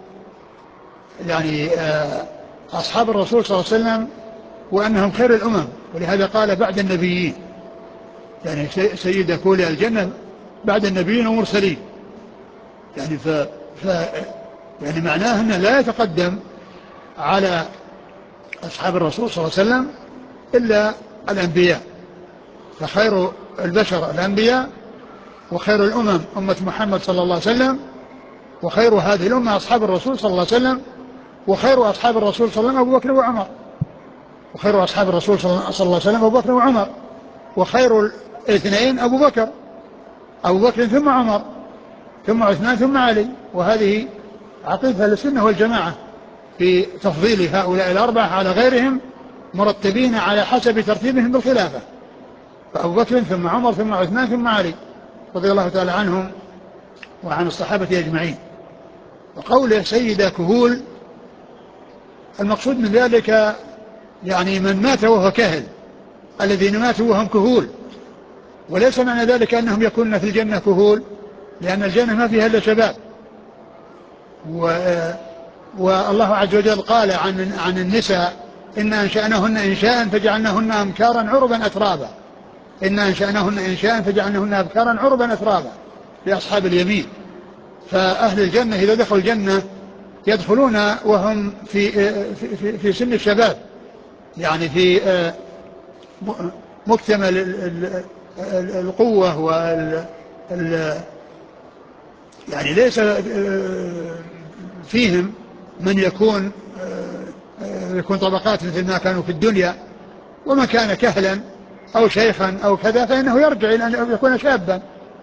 يعني أصحاب الرسول صلى الله عليه وسلم وأنهم خير الأمم ولهذا قال بعد النبيين يعني سيد كهول الجنة بعد النبيين والمرسلين يعني يعني معناه أنه لا يتقدم على أصحاب الرسول صلى الله عليه وسلم إلا الأنبياء فخير البشر الأنبياء وخير الأمم أمة محمد صلى الله عليه وسلم وخير هذه الأمة أصحاب الرسول صلى الله عليه وسلم وخير أصحاب الرسول صلى الله عليه وسلم أبو بكر وعمر وخير أصحاب الرسول صلى الله عليه وسلم أبو بكر وعمر وخير الاثنين أبو بكر ثم عمر ثم عثمان ثم علي. وهذه عقيدة السنة والجماعة في تفضيل هؤلاء الأربعة على غيرهم مرتبين على حسب ترتيبهم بالخلافة فأبو بكر ثم عمر ثم عثمان ثم علي رضي الله تعالى عنهم وعن الصحابة أجمعين. وقوله سيدا كهول المقصود من ذلك يعني من مات وهو كهل الذين ماتوا وهم كهول وليس معنى ذلك أنهم يكونون في الجنة كهول لأن الجنة ما فيها إلا شباب والله عز وجل قال عن النساء إن أنشأناهن إنشاء فجعلناهن أبكارا عربا أترابا إن أنشأناهن إنشاء فجعلناهن أبكارا عربا أترابا لأصحاب اليمين. فأهل الجنة إذا دخلوا الجنة يدخلون وهم في سن الشباب يعني في مكتمل القوة يعني ليس فيهم من يكون طبقات مثل ما كانوا في الدنيا ومن كان كهلا أو شيخا أو كذا فإنه يرجع إلى أن يكون شابا.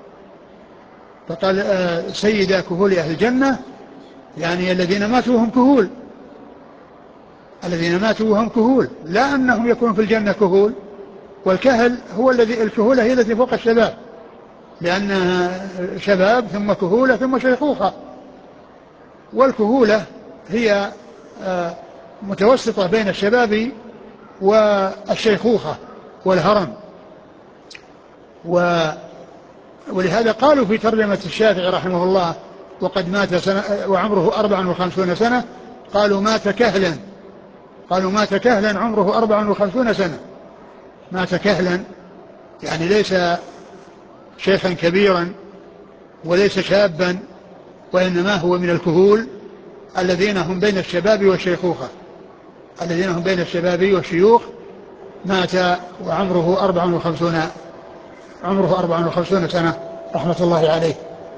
فقال سيدا كهول أهل الجنة يعني الذين ماتوا وهم كهول الذين ماتوا وهم كهول لا أنهم يكونوا في الجنة كهول والكهل هو الكهولة هي التي فوق الشباب لأنها شباب ثم كهولة ثم شيخوخة والكهولة هي متوسطة بين الشباب والشيخوخة والهرم. ولهذا قالوا في ترجمة الشافعي رحمه الله وقد مات سنة وعمره 54 سنة قالوا مات كهلا عمره 54 سنة مات كهلا يعني ليس شيخا كبيرا وليس شابا وإنما هو من الكهول الذين هم بين الشباب والشيخوخة الذين هم بين الشباب والشيوخ مات وعمره 54 سنة رحمة الله عليه.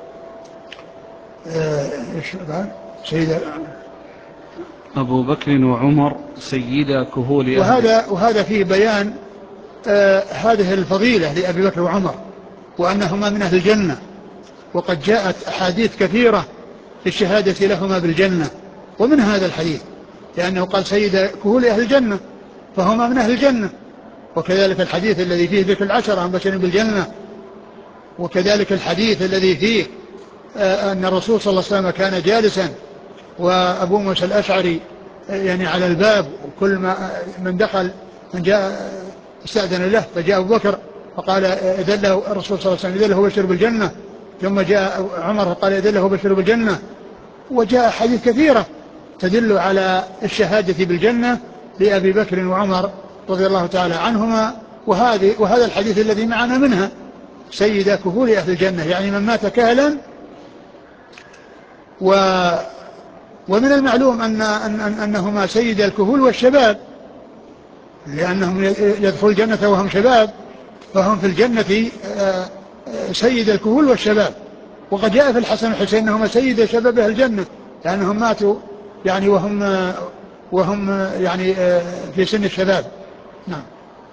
سيد أبو بكر وعمر سيدا كهول وهذا فيه بيان هذه الفضيلة لأبي بكر وعمر وأنهما من أهل الجنة وقد جاءت أحاديث كثيرة للشهادة لهما بالجنة ومن هذا الحديث لأنه قال سيد كهول أهل الجنة فهما من أهل الجنة وكذلك الحديث الذي فيه ذكر العشرة المبشرين بالجنة، وكذلك الحديث الذي فيه أن الرسول صلى الله عليه وسلم كان جالسا وأبو موسى الأشعري يعني على الباب، وكل ما من دخل من جاء استأذن له، فجاء أبو بكر فقال إذن له الرسول صلى الله عليه وسلم إذن له بشر بالجنة، ثم جاء عمر فقال إذن له بشر بالجنة. وجاء حديث كثيرة تدل على الشهادة بالجنة لأبي بكر وعمر رضي الله تعالى عنهما. وهذا الحديث الذي معنا منها سيد كهول أهل الجنة، يعني من مات كهلا. ومن المعلوم أنهما سيد الكهول والشباب، لأنهم يدخل الجنة وهم شباب، فهم في الجنة سيد الكهول والشباب. وقد جاء في الحسن والحسين أنهما سيد شباب أهل الجنة، لأنهم ماتوا يعني وهم يعني في سن الشباب. نعم.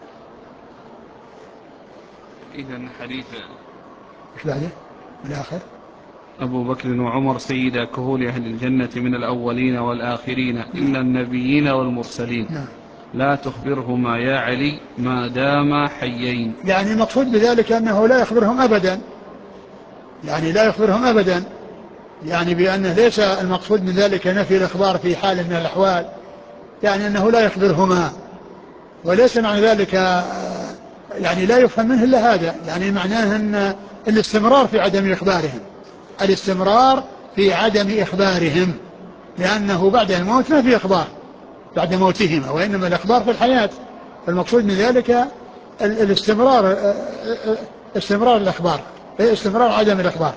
إذن حديث إيش بعده الآخر؟ أبو بكر وعمر سيدا كهول أهل الجنة من الأولين والآخرين إلا النبيين والمرسلين. نعم. لا تخبرهما يا علي ما داما حيين. يعني المقصود بذلك أنه لا يخبرهم أبدا، يعني لا يخبرهم أبدا، يعني بأنه ليس المقصود من ذلك نفي الإخبار في حال من الأحوال، يعني أنه لا يخبرهما. وليس معنى ذلك يعني لا يفهم منه إلا هذا، يعني معناه أن الاستمرار في عدم إخبارهم، الاستمرار في عدم إخبارهم، لأنه بعد الموت ما في إخبار بعد موتهما، وإنما الإخبار في الحياة. فالمقصود من ذلك الاستمرار، استمرار الإخبار، استمرار عدم الإخبار.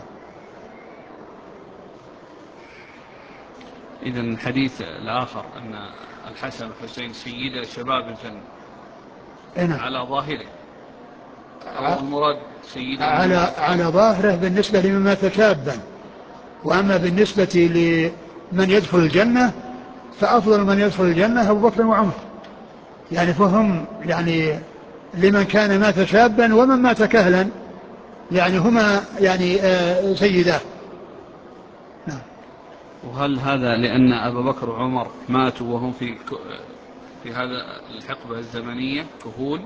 إذن الحديث الآخر أن الحسن والحسين سيدا شباب الجنة على ظاهره، أو المراد سيدا على ظاهره بالنسبة لمن مات شابا، وأما بالنسبة لمن يدخل الجنة فأفضل من يدخل الجنة أبو بكر وعمر، يعني فهم يعني لمن كان مات شابا ومن مات كهلا، يعني هما يعني سيداه. نعم. وهل هذا لأن أبا بكر وعمر ماتوا وهم في هذا الحقبة الزمنية كهول؟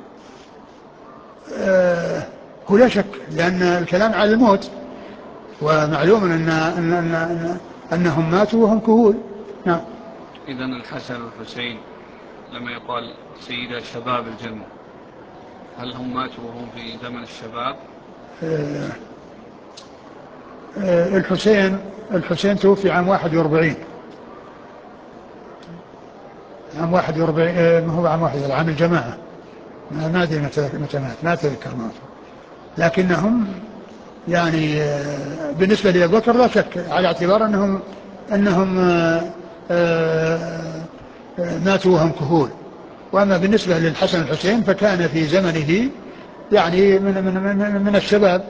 هو لا شك، لأن الكلام على الموت، ومعلوم أنهم ماتوا وهم كهول. نعم. إذن الحسن والحسين لما يقال سيدا شباب الجنة، هل هم ماتوا وهم في زمن الشباب؟ الحسين توفي عام 41، عام 41، ما هو عام 41، عام الجماعة، ما أدري متى مات، ما أتذكر موته. لكنهم يعني بالنسبة لأبي بكر لا شك، على اعتبار أنهم ماتوا وهم كهول. وأما بالنسبة للحسن والحسين فكان في زمنه يعني من الشباب.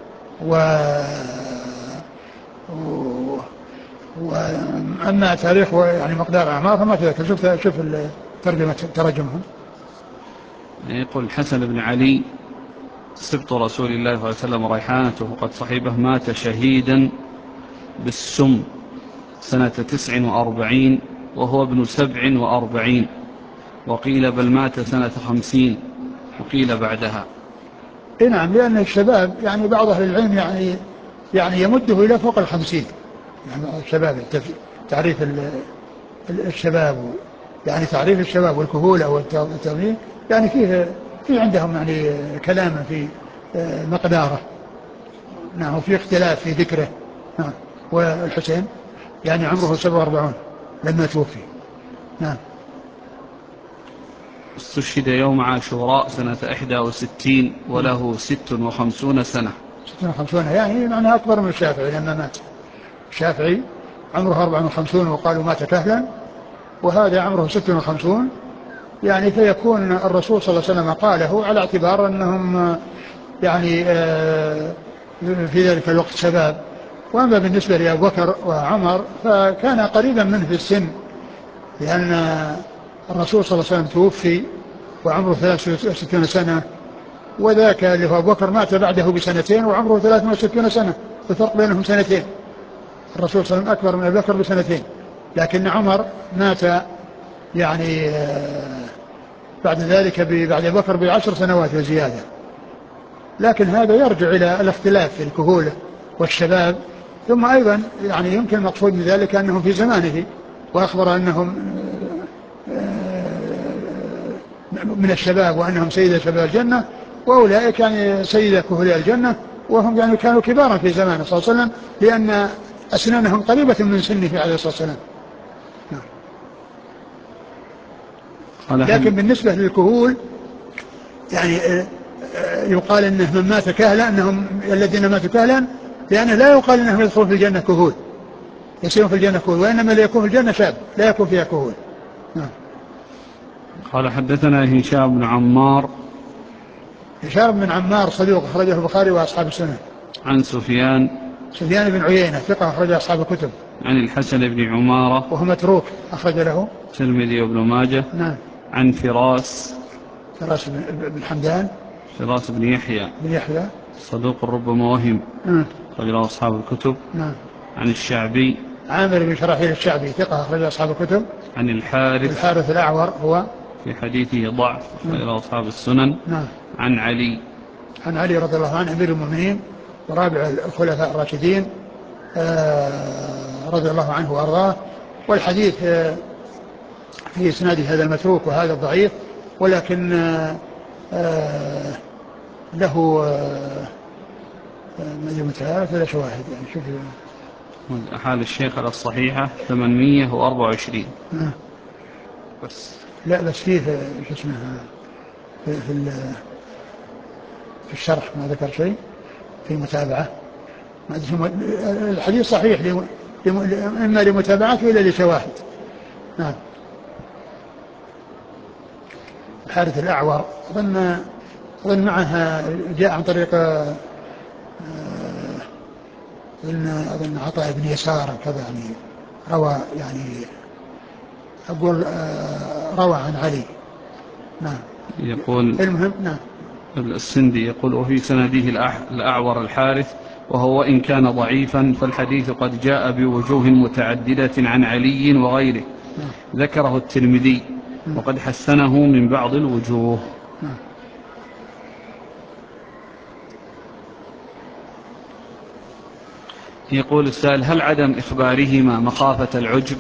وأما تاريخ يعني مقدار أعمار فما تذكر. شوف ترجمهم. يقول الحسن بن علي سبط رسول الله صلى الله عليه وسلم ريحانته قد صحبه مات شهيدا بالسم سنة 49 وهو ابن 47، وقيل بل مات سنة 50، وقيل بعدها. نعم، لأن الشباب يعني بعض أهل العلم يعني يمده إلى فوق 50، يعني الشباب تعريف الشباب، يعني تعريف الشباب والكهولة والتمييز، يعني فيه عندهم يعني كلام في مقداره. نعم، وفي اختلاف في ذكره. نعم. والحسين يعني عمره 47 لما توفي. نعم. استشهد يوم عاشوراء سنة 61 وله 56 سنة. 56 يعني معناها أكبر من الشافعي لما مات. الشافعي عمره 54 وقالوا مات كهلا، وهذا عمره 56، يعني فيكون الرسول صلى الله عليه وسلم قاله على اعتبار أنهم يعني في ذلك الوقت شباب. وأما بالنسبة لأبو بكر وعمر فكان قريبا منه في السن، لأن الرسول صلى الله عليه وسلم توفي وعمره 63 سنة، وذاك اللي هو أبو بكر مات بعده بسنتين وعمره 63 سنة، الفرق بينهم سنتين. الرسول صلى الله عليه وسلم أكبر من أبي بكر بسنتين، لكن عمر مات يعني بعد ذلك بعد بكر ب10 سنوات وزيادة. لكن هذا يرجع إلى الاختلاف في الكهولة والشباب. ثم أيضا يعني يمكن المقصود من ذلك أنهم في زمانه، وأخبر أنهم من الشباب وأنهم سيد شباب الجنة، وأولئك يعني سيد كهولاء الجنة، وهم يعني كانوا كبارا في زمانه صلى الله عليه وسلم، لأن أسنانهم قريبة من سنه عليه الصلاة والسلام. لكن بالنسبة للكهول يعني يقال انه من مات كهلا، انهم الذين ماتوا كهلا، لانه لا يقال انهم يدخلون في الجنة كهول، يصيرون في الجنة كهول، وانما اللي يكون في الجنة شاب لا يكون فيها كهول. قال حدثنا هشام بن عمار. هشام بن عمار صدوق أخرجه البخاري وأصحاب السنن. عن سفيان بن عيينة ثقة أخرجه أصحاب الكتب. عن الحسن بن عمارة وهو متروك أخرج له الترمذي وابن ماجه. نعم. عن فراس بن حمدان فراس بن يحيى صدوق ربما وهم أخرجه أصحاب الكتب. نعم. عن الشعبي عامر بن شراحيل الشعبي ثقة أخرجه أصحاب الكتب. عن الحارث الأعور هو في حديثه ضعف أخرجه أصحاب السنن. نعم. عن علي رضي الله عنه أمير المؤمنين ورابع الخلفاء الراشدين رضي الله عنه وأرضاه. والحديث في إسناد هذا المتروك وهذا الضعيف، ولكن له ثلاث شواهد. يعني شوف حال الشيخ على الصحيحة 824 بس. لا بس فيه شو اسمه في الشرح ما ذكر شيء في متابعة. الحديث صحيح إما لمتابعته إلا لشواهد. نعم. الحارث الأعور أظن معها جاء عن طريق أظن عطاء بن يسار كذا، يعني روى، يعني أقول روى عن علي. نعم. يقول المهم نعم. السندي يقول وفي سنده الأعور الحارث، وهو وإن كان ضعيفا فالحديث قد جاء بوجوه متعددة عن علي وغيره ذكره الترمذي وقد حسنه من بعض الوجوه. يقول السائل هل عدم إخبارهما مخافة العجب؟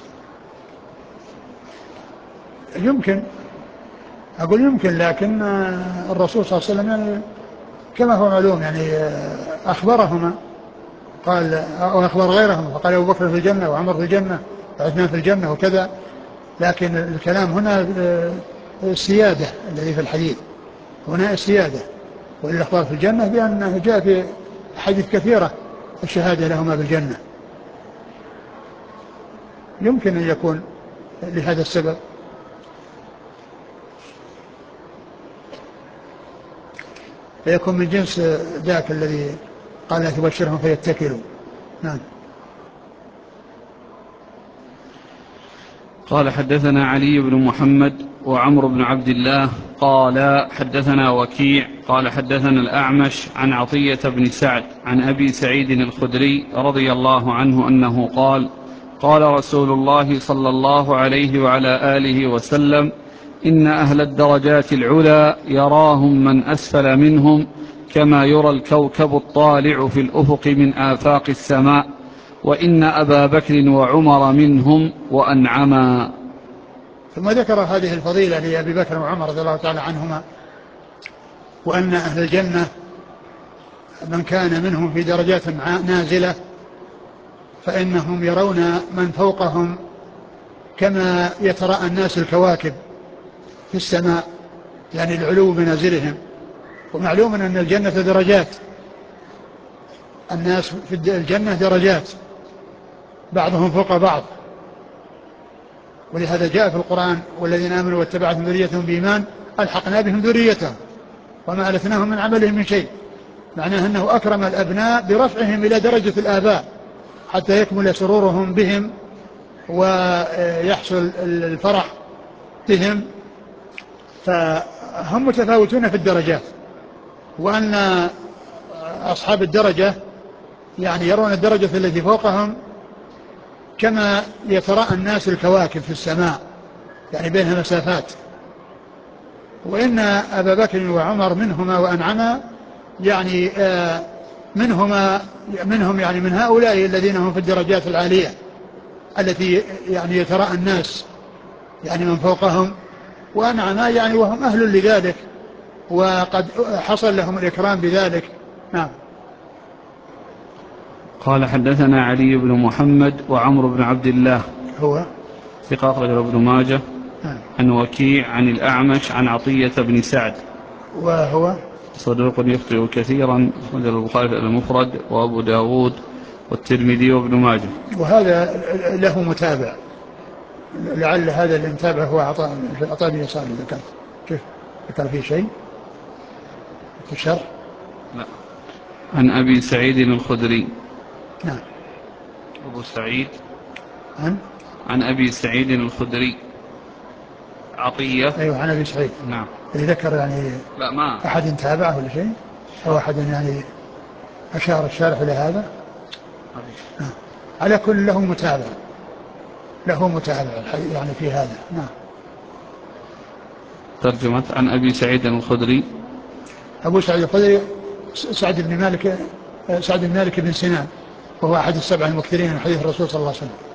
يمكن، أقول يمكن، لكن الرسول صلى الله عليه وسلم يعني كما هو معلوم يعني أخبرهما، قال أو أخبر غيرهم، فقال أبو بكر في الجنة وعمر في الجنة وعثمان في الجنة وكذا. لكن الكلام هنا السيادة الذي في الحديث هنا السيادة، والإخبار في الجنة بأنه جاء في حديث كثيرة الشهادة لهما بالجنة. يمكن أن يكون لهذا السبب. فيكون من جنس ذاك الذي قال لا تبشرهم فيتكلوا. نعم. قال حدثنا علي بن محمد وعمرو بن عبد الله قال حدثنا وكيع قال حدثنا الأعمش عن عطية بن سعد عن أبي سعيد الخدري رضي الله عنه أنه قال قال رسول الله صلى الله عليه وعلى آله وسلم إن أهل الدرجات العلى يراهم من أسفل منهم كما يرى الكوكب الطالع في الأفق من آفاق السماء، وإن أبا بكر وعمر منهم وأنعما. ثم ذكر هذه الفضيلة لأبي بكر وعمر رضي الله تعالى عنهما، وأن أهل الجنة من كان منهم في درجات نازلة فإنهم يرون من فوقهم كما يتراءى الناس الكواكب في السماء، يعني العلو بنازلهم. ومعلوم أن الجنة درجات، الناس في الجنة درجات بعضهم فوق بعض، ولهذا جاء في القرآن والذين آمنوا واتبعتهم ذريتهم بإيمان ألحقنا بهم ذريتهم وما ألتناهم من عملهم من شيء. معناه أنه أكرم الأبناء برفعهم إلى درجة الآباء حتى يكمل سرورهم بهم ويحصل الفرح بهم، فهم متفاوتون في الدرجات. وأن أصحاب الدرجة يعني يرون الدرجة التي فوقهم كما يتراءى الناس الكواكب في السماء، يعني بينها مسافات، وإن أبا بكر وعمر منهما وأنعما، يعني منهم يعني من هؤلاء الذين هم في الدرجات العالية التي يعني يتراءى الناس يعني من فوقهم، وأنعما يعني وهم أهل لذلك وقد حصل لهم الإكرام بذلك. نعم. قال حدثنا علي بن محمد وعمرو بن عبد الله هو ثقة أخرجه ابن ماجه. نعم. عن وكيع عن الأعمش عن عطية بن سعد وهو صدوق يخطئ كثيرا، أخرجه البخاري في المفرد وأبو داود والترمذي وابن ماجه. وهذا له متابع، لعل هذا اللي متابع هو عطاء بن يسار. ذكر كيف ذكر فيه شيء في الشرح؟ لا. عن أبي سعيد الخدري. نعم. أبو سعيد عن أبي سعيد الخدري عطية. أيوه عن أبي سعيد. نعم. اللي ذكر يعني لا ما أحد تابعه ولا شيء، أو أحد يعني أشار الشارح إلى هذا. نعم. على كل له متابع يعني في هذا. نعم. ترجمة عن أبي سعيد الخدري. أبو سعيد الخدري سعد بن مالك بن سنان، وهو أحد السبع المكثرين من حديث الرسول صلى الله عليه وسلم.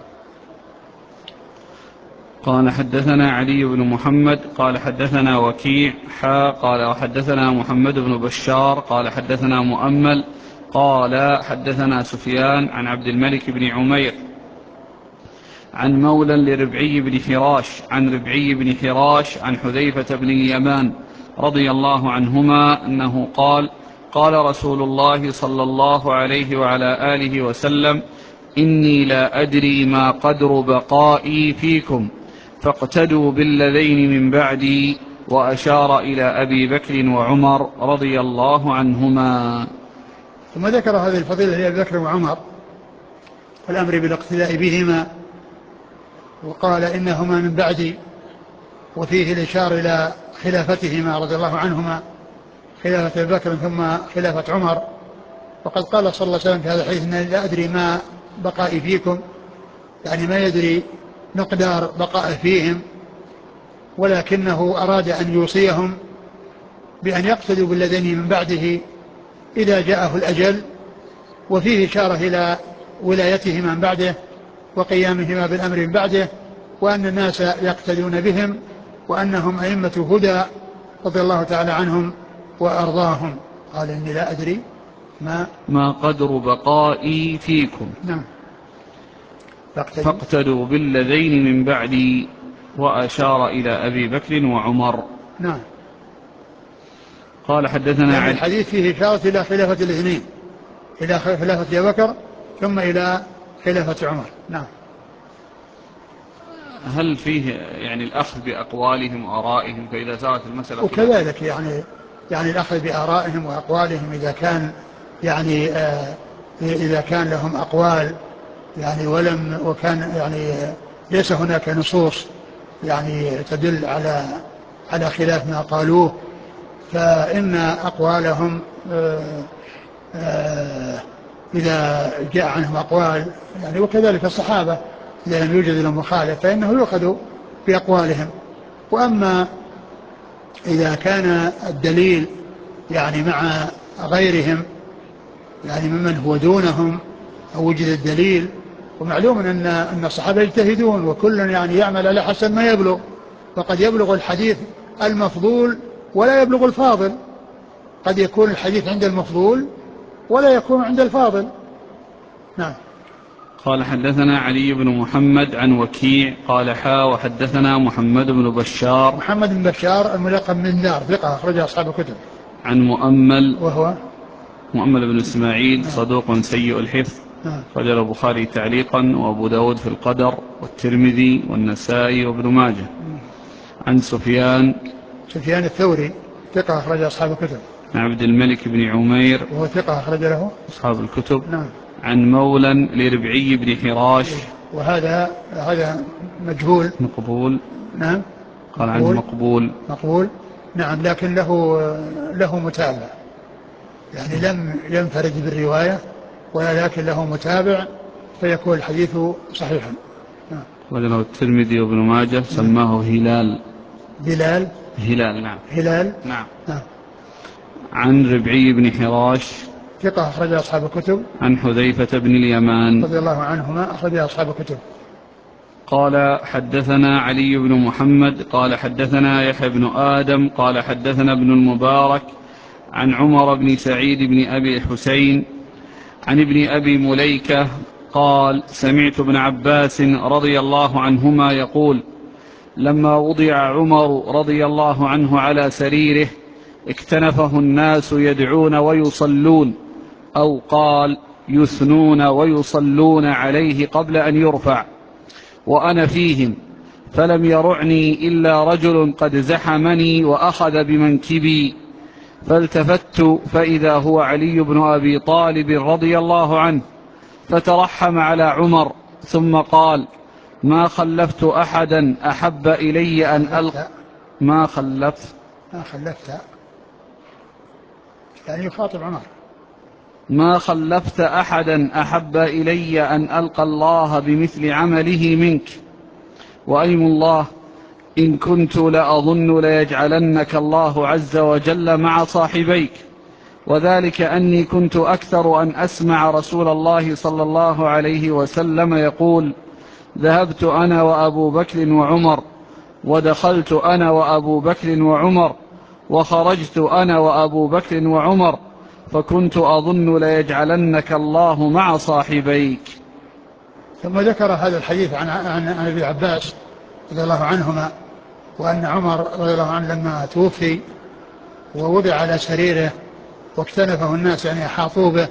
قال حدثنا علي بن محمد قال حدثنا وكيع قال وحدثنا محمد بن بشار قال حدثنا مؤمل قال حدثنا سفيان عن عبد الملك بن عمير عن مولى لربعي بن حراش عن ربعي بن حراش عن حذيفة بن اليمان رضي الله عنهما أنه قال قال رسول الله صلى الله عليه وعلى آله وسلم إني لا أدري ما قدر بقائي فيكم فاقتدوا بالذين من بعدي، وأشار إلى أبي بكر وعمر رضي الله عنهما. ثم ذكر هذه الفضيلة لأبي بكر وعمر والأمر بالاقتداء بهما، وقال إنهما من بعدي، وفيه الإشارة إلى خلافتهما رضي الله عنهما، خلافة أبي بكر ثم خلافة عمر. وقد قال صلى الله عليه وسلم في هذا الحديث إنني لا أدري ما بقائي فيكم، يعني ما يدري مقدار بقاء فيهم، ولكنه أراد أن يوصيهم بأن يقتدوا بالذين من بعده إذا جاءه الأجل، وفيه إشارة إلى ولايتهما من بعده وقيامهما بالأمر من بعده، وأن الناس يقتدون بهم وأنهم أئمة هدى رضي الله تعالى عنهم وأرضاهم. قال إني لا أدري ما قدر بقائي فيكم. نعم. فاقتدوا بالذين من بعدي، وأشار إلى أبي بكر وعمر. نعم. قال حدثنا يعني الحديث فيه إشارة إلى خلافة الاثنين، إلى خلافة أبي بكر ثم إلى خلافة عمر. نعم. هل فيه يعني الأخذ بأقوالهم وآرائهم فإذا سارت المسألة وكذلك يعني الأخذ بآرائهم وأقوالهم إذا كان يعني إذا كان لهم أقوال يعني وكان يعني ليس هناك نصوص يعني تدل على خلاف ما قالوه، فإن أقوالهم إذا جاء عنهم أقوال يعني، وكذلك الصحابة إذا لم يوجد لهم مخالف فإنه يؤخذ بأقوالهم. وأما إذا كان الدليل يعني مع غيرهم يعني ممن هو دونهم أو وجد الدليل، ومعلوم أن الصحابة يجتهدون وكل يعني يعمل على حسب ما يبلغ، وقد يبلغ الحديث المفضول ولا يبلغ الفاضل، قد يكون الحديث عند المفضول ولا يكون عند الفاضل. نعم. قال حدثنا علي بن محمد عن وكيع قال وحدثنا محمد بن بشار الملقب من دار ثقة أخرج أصحاب الكتب. عن مؤمل وهو مؤمل بن إسماعيل صدوق سيء الحفظ، رجل البخاري تعليقا وأبو داود في القدر والترمذي والنسائي وابن ماجه. عن سفيان الثوري ثقة أخرج أصحاب الكتب. عن عبد الملك بن عمير وهو ثقة أخرج له أصحاب الكتب. نعم. عن مولى لربعي بن حراش، وهذا مجهول مقبول. نعم. قال عنه مقبول. نعم، لكن له متابع، يعني لم ينفرد بالرواية ولكن له متابع فيكون الحديث صحيحا. رجله الترمذي وابن ماجه سماه هلال. بلال هلال. نعم. هلال. نعم. نعم. عن ربعي بن حراش ثقة أخرج أصحاب الكتب. عن حذيفة بن اليمان رضي الله عنهما أخرج أصحاب الكتب. قال حدثنا علي بن محمد قال حدثنا يحيى بن آدم قال حدثنا ابن المبارك عن عمر بن سعيد بن أبي الحسين عن ابن أبي مليكة قال سمعت ابن عباس رضي الله عنهما يقول لما وضع عمر رضي الله عنه على سريره اكتنفه الناس يدعون ويصلون، أو قال يثنون ويصلون عليه قبل أن يرفع، وأنا فيهم، فلم يرعني إلا رجل قد زحمني وأخذ بمنكبي، فالتفت فإذا هو علي بن أبي طالب رضي الله عنه، فترحم على عمر ثم قال ما خلفت أحدا أحب إلي أن ألقى ما خلفت يعني يخاطب عمر ما خلفت أحدا أحب إلي أن ألقى الله بمثل عمله منك، وأيم الله إن كنت لأظن ليجعلنك الله عز وجل مع صاحبيك، وذلك أني كنت أكثر أن أسمع رسول الله صلى الله عليه وسلم يقول ذهبت أنا وأبو بكر وعمر، ودخلت أنا وأبو بكر وعمر، وخرجت أنا وأبو بكر وعمر، فكنت أظن ليجعلنك الله مع صاحبيك. ثم ذكر هذا الحديث عن ابن عباس رضي الله عنهما، وأن عمر رضي الله عنه لما توفي ووضع على سريره واكتنفه الناس يعني أحاطوا به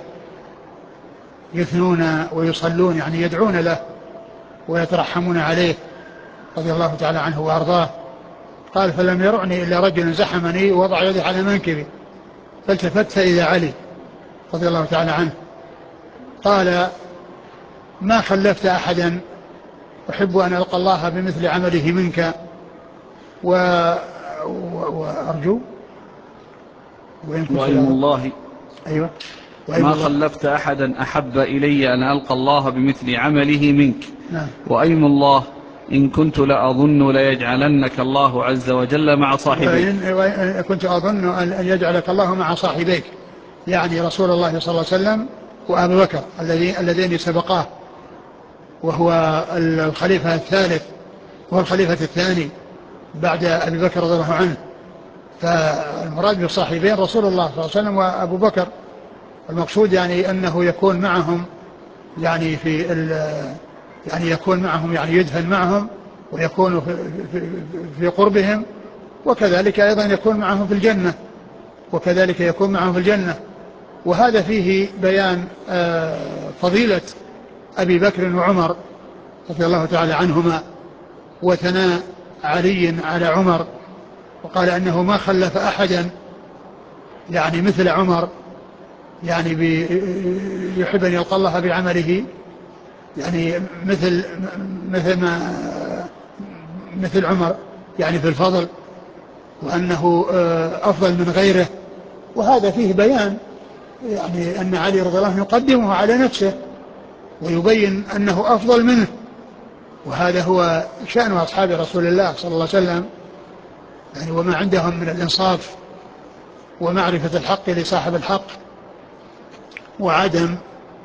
يثنون ويصلون يعني يدعون له ويترحمون عليه رضي الله تعالى عنه وأرضاه، قال فلم يرعني إلا رجل زحمني ووضع يده على منكبي، فالتفت فإذا علي رضي الله تعالى عنه، قال ما خلفت أحدا أحب أن ألقى الله بمثل عمله منك وأرجو وأيم الله أيوة ما خلفت أحدا أحب إلي أن ألقى الله بمثل عمله منك. نعم. وأيم الله إن كنت لأظن ليجعلنك الله عز وجل مع صاحبيك. وإن كنت أظن أن يجعلك الله مع صاحبيك، يعني رسول الله صلى الله عليه وسلم وأبو بكر اللذين سبقاه، وهو الخليفة الثالث والخليفة الثاني بعد أبي بكر رضي الله عنه، فالمراد بالصاحبين رسول الله صلى الله عليه وسلم وأبو بكر، المقصود يعني أنه يكون معهم يعني يعني يكون معهم يعني يدفن معهم ويكون في قربهم، وكذلك أيضا يكون معهم في الجنة، وهذا فيه بيان فضيلة أبي بكر وعمر رضي الله تعالى عنهما، وثناء علي على عمر، وقال أنه ما خلف أحدا يعني مثل عمر، يعني يحب أن يلقى الله بعمله، يعني مثل عمر يعني في الفضل، وأنه أفضل من غيره. وهذا فيه بيان يعني أن علي رضي الله عنه يقدمه على نفسه ويبين أنه أفضل منه، وهذا هو شأن أصحاب رسول الله صلى الله عليه وسلم، يعني وما عندهم من الإنصاف ومعرفة الحق لصاحب الحق، وعدم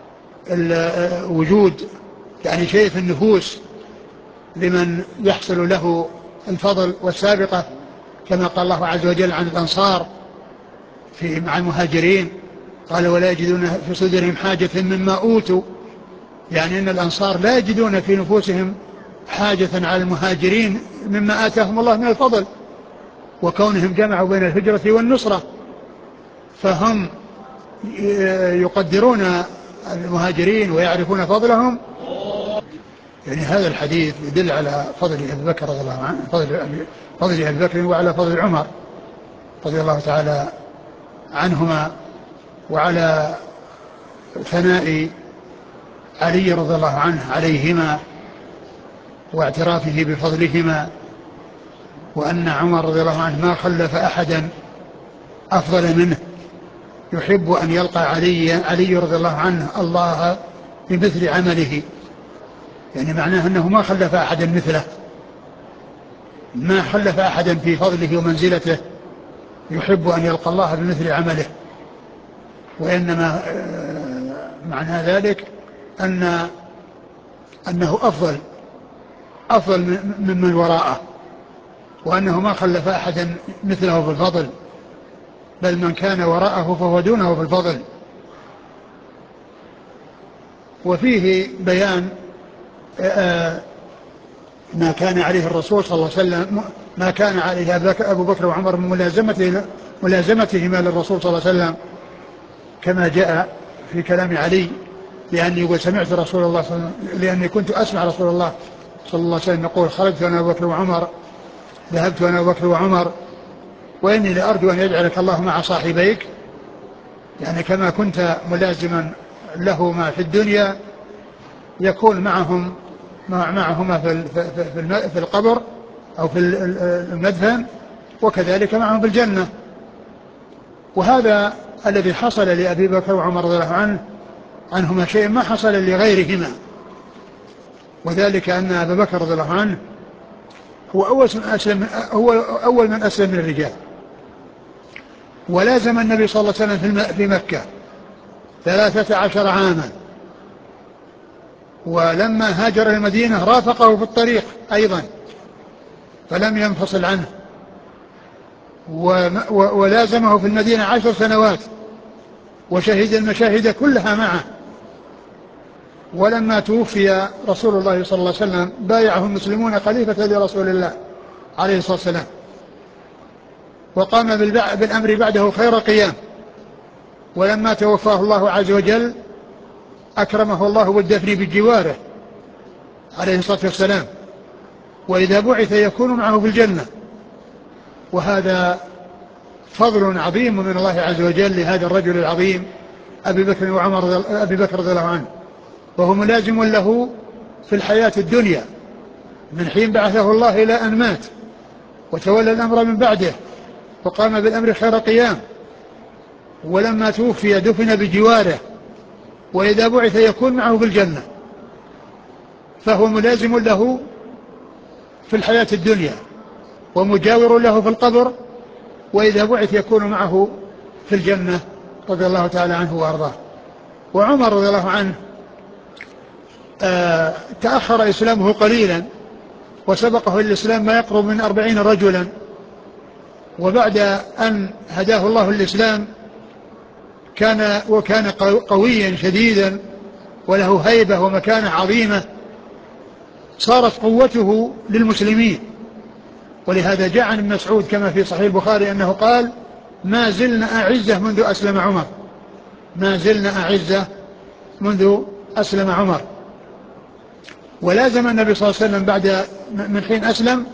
وجود يعني شيء في النفوس لمن يحصل له الفضل والسابقة، كما قال الله عز وجل عن الأنصار مع المهاجرين، قال ولا يجدون في صدورهم حاجة مما أوتوا، يعني أن الأنصار لا يجدون في نفوسهم حاجة على المهاجرين مما آتاهم الله من الفضل، وكونهم جمعوا بين الهجرة والنصرة، فهم يقدرون المهاجرين ويعرفون فضلهم. يعني هذا الحديث يدل على فضل أبي بكر رضي الله عنه، فضل أبي بكر وعلى فضل عمر رضي الله تعالى عنهما، وعلى ثناء علي رضي الله عنه عليهما واعترافه بفضلهما، وأن عمر رضي الله عنه ما خلف أحدا أفضل منه، يحب أن يلقى علي رضي الله عنه الله بمثل عمله، يعني معناه أنه ما خلف أحدا مثله، ما خلف أحدا في فضله ومنزلته يحب أن يلقى الله بمثل عمله، وإنما معنى ذلك أنه أفضل ممن وراءه، وأنه ما خلف أحدا مثله في الفضل، بل من كان وراءه فهو دونه في الفضل. وفيه بيان ما كان عليه الرسول صلى الله عليه وسلم، ما كان عليه أبو بكر وعمر من ملازمتهما للرسول صلى الله عليه وسلم، كما جاء في كلام علي، لأني سمعت رسول الله صلى الله عليه وسلم، لأني كنت أسمع رسول الله صلى الله عليه وسلم يقول: خرجت أنا أبو بكر وعمر، ذهبت أنا أبو بكر وعمر، وإني لأرجو أن يجعلك الله مع صاحبيك، يعني كما كنت ملازما لهما في الدنيا يكون معهما في القبر أو في المدفن، وكذلك معهم في الجنة. وهذا الذي حصل لأبي بكر وعمر رضي الله عنهما شيء ما حصل لغيرهما، وذلك أن أبا بكر رضي الله عنه هو أول من أسلم من الرجال، ولازم النبي صلى الله عليه وسلم في مكة 13 عاما، ولما هاجر المدينة رافقه في الطريق أيضا فلم ينفصل عنه، ولازمه في المدينة 10 سنوات، وشهد المشاهد كلها معه. ولما توفي رسول الله صلى الله عليه وسلم بايعه المسلمون خليفة لرسول الله عليه الصلاة والسلام، وقام بالأمر بعده خير قيام. ولما توفاه الله عز وجل أكرمه الله بالدفن بجواره عليه الصلاة والسلام، وإذا بعث يكون معه في الجنة. وهذا فضل عظيم من الله عز وجل لهذا الرجل العظيم أبي بكر رضي الله عنه، وهو ملازم له في الحياة الدنيا من حين بعثه الله إلى أن مات، وتولى الأمر من بعده وقام بالأمر خير قيام. ولما توفي دفن بجواره، وإذا بعث يكون معه في الجنة، فهو ملازم له في الحياة الدنيا ومجاور له في القبر، وإذا بعث يكون معه في الجنة رضي الله تعالى عنه وأرضاه. وعمر رضي الله عنه تأخر إسلامه قليلا، وسبقه الإسلام ما يقرب من 40 رجلا، وبعد أن هداه الله الإسلام وكان قويا شديدا وله هيبة ومكانة عظيمة، صارت قوته للمسلمين. ولهذا جاء عن ابن مسعود كما في صحيح البخاري أنه قال: ما زلنا أعزة منذ أسلم عمر، ما زلنا أعزة منذ أسلم عمر. ولازم النبي صلى الله عليه وسلم بعد من حين أسلم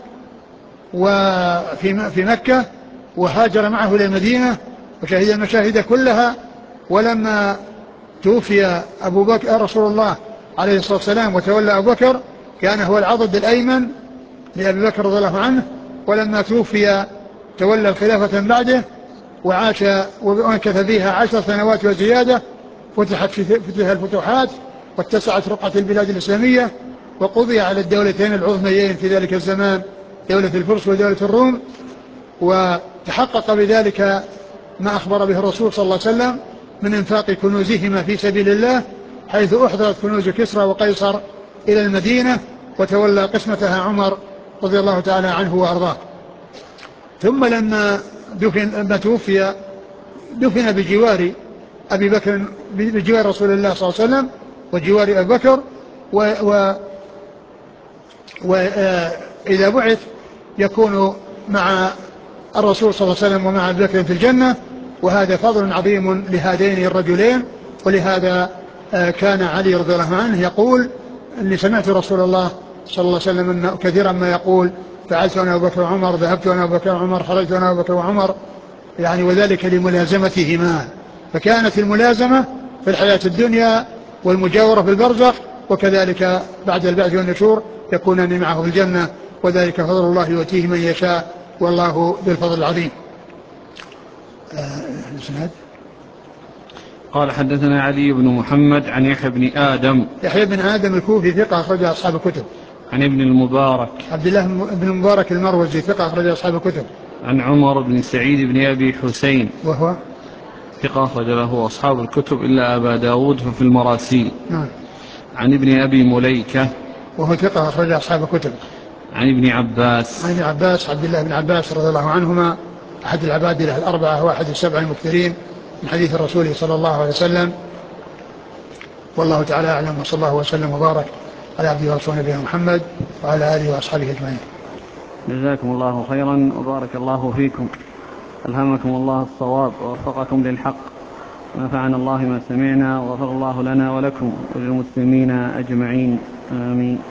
وفي مكة، وهاجر معه إلى المدينة وشهد المشاهد كلها. ولما توفي أبو بكر رسول الله عليه الصلاة والسلام وتولى أبو بكر، كان هو العضد الأيمن لأبي بكر رضي الله عنه. ولما توفي تولى الخلافة بعده، وعاش ومكث فيها 10 سنوات وزيادة، فتحت الفتوحات واتسعت رقعة البلاد الإسلامية، وقضي على الدولتين العظميين في ذلك الزمان، دولة الفرس ودولة الروم. وتحقق بذلك ما أخبر به الرسول صلى الله عليه وسلم من انفاق كنوزهما في سبيل الله، حيث أحضرت كنوز كسرى وقيصر إلى المدينة، وتولى قسمتها عمر رضي الله تعالى عنه وأرضاه. ثم لما توفي دفن بجوار أبي بكر، بجوار رسول الله صلى الله عليه وسلم وجوار أبي بكر، وإذا بعث يكون مع الرسول صلى الله عليه وسلم ومع أبي بكر في الجنة. وهذا فضل عظيم لهذين الرجلين. ولهذا كان علي رضي الله عنه يقول: أني سمعت رسول الله صلى الله عليه وسلم كثيرا ما يقول: فعلت أنا أبو بكر وعمر، ذهبت أنا أبو بكر وعمر، خرجت أنا أبو بكر وعمر، يعني وذلك لملازمتهما. فكانت الملازمة في الحياة الدنيا والمجاورة في البرزخ، وكذلك بعد البعث والنشور يكونان معه في الجنة، وذلك فضل الله يؤتيه من يشاء، والله ذو الفضل العظيم. قال: حدثنا علي بن محمد عن يحيى بن آدم. يحيى بن آدم الكوفي ثقة أخرج أصحاب الكتب. عن ابن المبارك عبد الله بن المبارك المروزي ثقة أخرج أصحاب الكتب. عن عمر بن سعيد بن أبي حسين وهو ثقة أخرج له أصحاب الكتب إلا أبا داود ففي المراسيل. نعم. عن ابن أبي مليكة وهو ثقة أخرج أصحاب الكتب. عن ابن عباس عبد الله بن عباس رضي الله عنهما أحد العبادلة الأربعة وأحد السبع المكثرين من حديث الرسول صلى الله عليه وسلم. والله تعالى أعلم، وصلى الله وسلم وبارك على عبده ورسوله نبينا محمد وعلى آله وأصحابه أجمعين. جزاكم الله خيرا وبارك الله فيكم، ألهمكم الله الصواب ووفقكم للحق، ونفعنا الله ما سمعنا وغفر الله لنا ولكم وللمسلمين أجمعين آمين.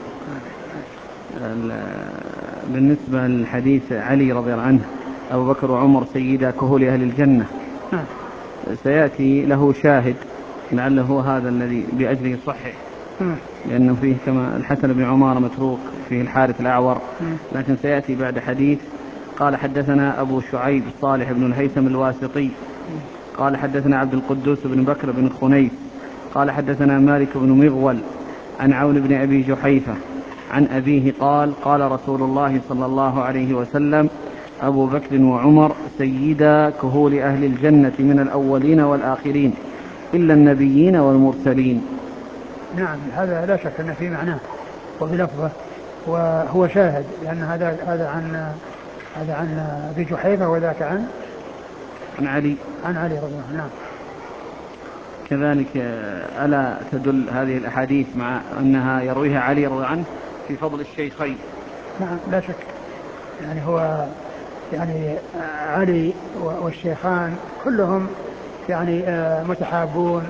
بالنسبة للحديث علي رضي الله عنه أبو بكر وعمر سيدا كهول أهل الجنة، سيأتي له شاهد لعله هذا الذي بأجله صحيح، لأنه فيه كما الحسن بن عمار متروك، فيه الحارث الأعور، لكن سيأتي بعد حديث. قال حدثنا أبو شعيب صالح بن الهيثم الواسطي قال حدثنا عبد القدوس بن بكر بن خنيف قال حدثنا مالك بن مغول عن عون بن أبي جحيفة عن أبيه قال قال رسول الله صلى الله عليه وسلم أبو بكر وعمر سيدا كهول أهل الجنة من الأولين والآخرين إلا النبيين والمرسلين. نعم، هذا لا شك أن في معناه وبلفظه، وهو شاهد، لأن هذا عن أبي جحيفة وذاك عن علي رضي الله عنه. نعم. كذلك ألا تدل هذه الأحاديث مع أنها يرويها علي رضي الله عنه في فضل الشيخين؟ نعم لا شك، يعني هو يعني علي والشيخان كلهم يعني متحابون،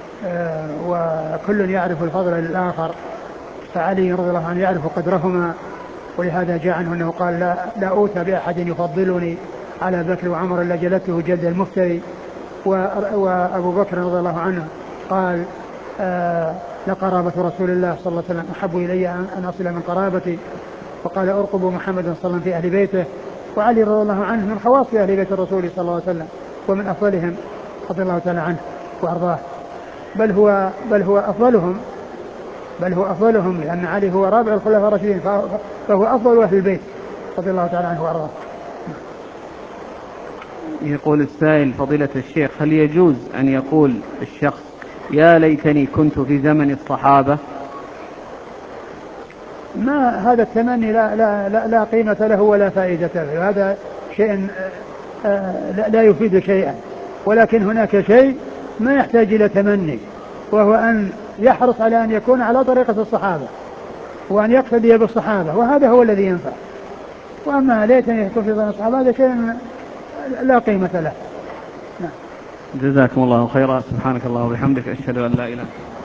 وكل يعرف الفضل للآخر، فعلي رضي الله عنه يعرف قدرهما، ولهذا جاء عنه أنه قال لا أوتى بأحد يفضلني على بكر وعمر إلا جلدته جلد المفتري. وأبو بكر رضي الله عنه قال لقرابة رسول الله صلى الله عليه وسلم أحب إلي أن أصل من قرابتي، وقال أرقب محمد صلى الله عليه وسلم في أهل بيته. وعلي رضي الله عنه من خواص أهل بيت الرسول صلى الله عليه وسلم ومن أفضلهم رضي الله تعالى عنه وأرضاه، بل هو أفضلهم، لأن علي هو رابع الخلفاء الراشدين، فهو أفضل أهل البيت رضي الله تعالى عنه وأرضاه. يقول السائل فضيلة الشيخ، هل يجوز أن يقول الشخص يا ليتني كنت في زمن الصحابة؟ ما هذا التمني لا قيمة له ولا فائدة له، هذا شيء لا يفيد شيئا، ولكن هناك شيء ما يحتاج إلى تمني، وهو أن يحرص على أن يكون على طريقة الصحابة وأن يقتدي بالصحابة، وهذا هو الذي ينفع. وأما ليتني يكون في زمن الصحابة هذا شيء لا قيمة له. جزاكم الله خيرا، سبحانك الله وبحمدك، أشهد أن لا إله إلا أنت.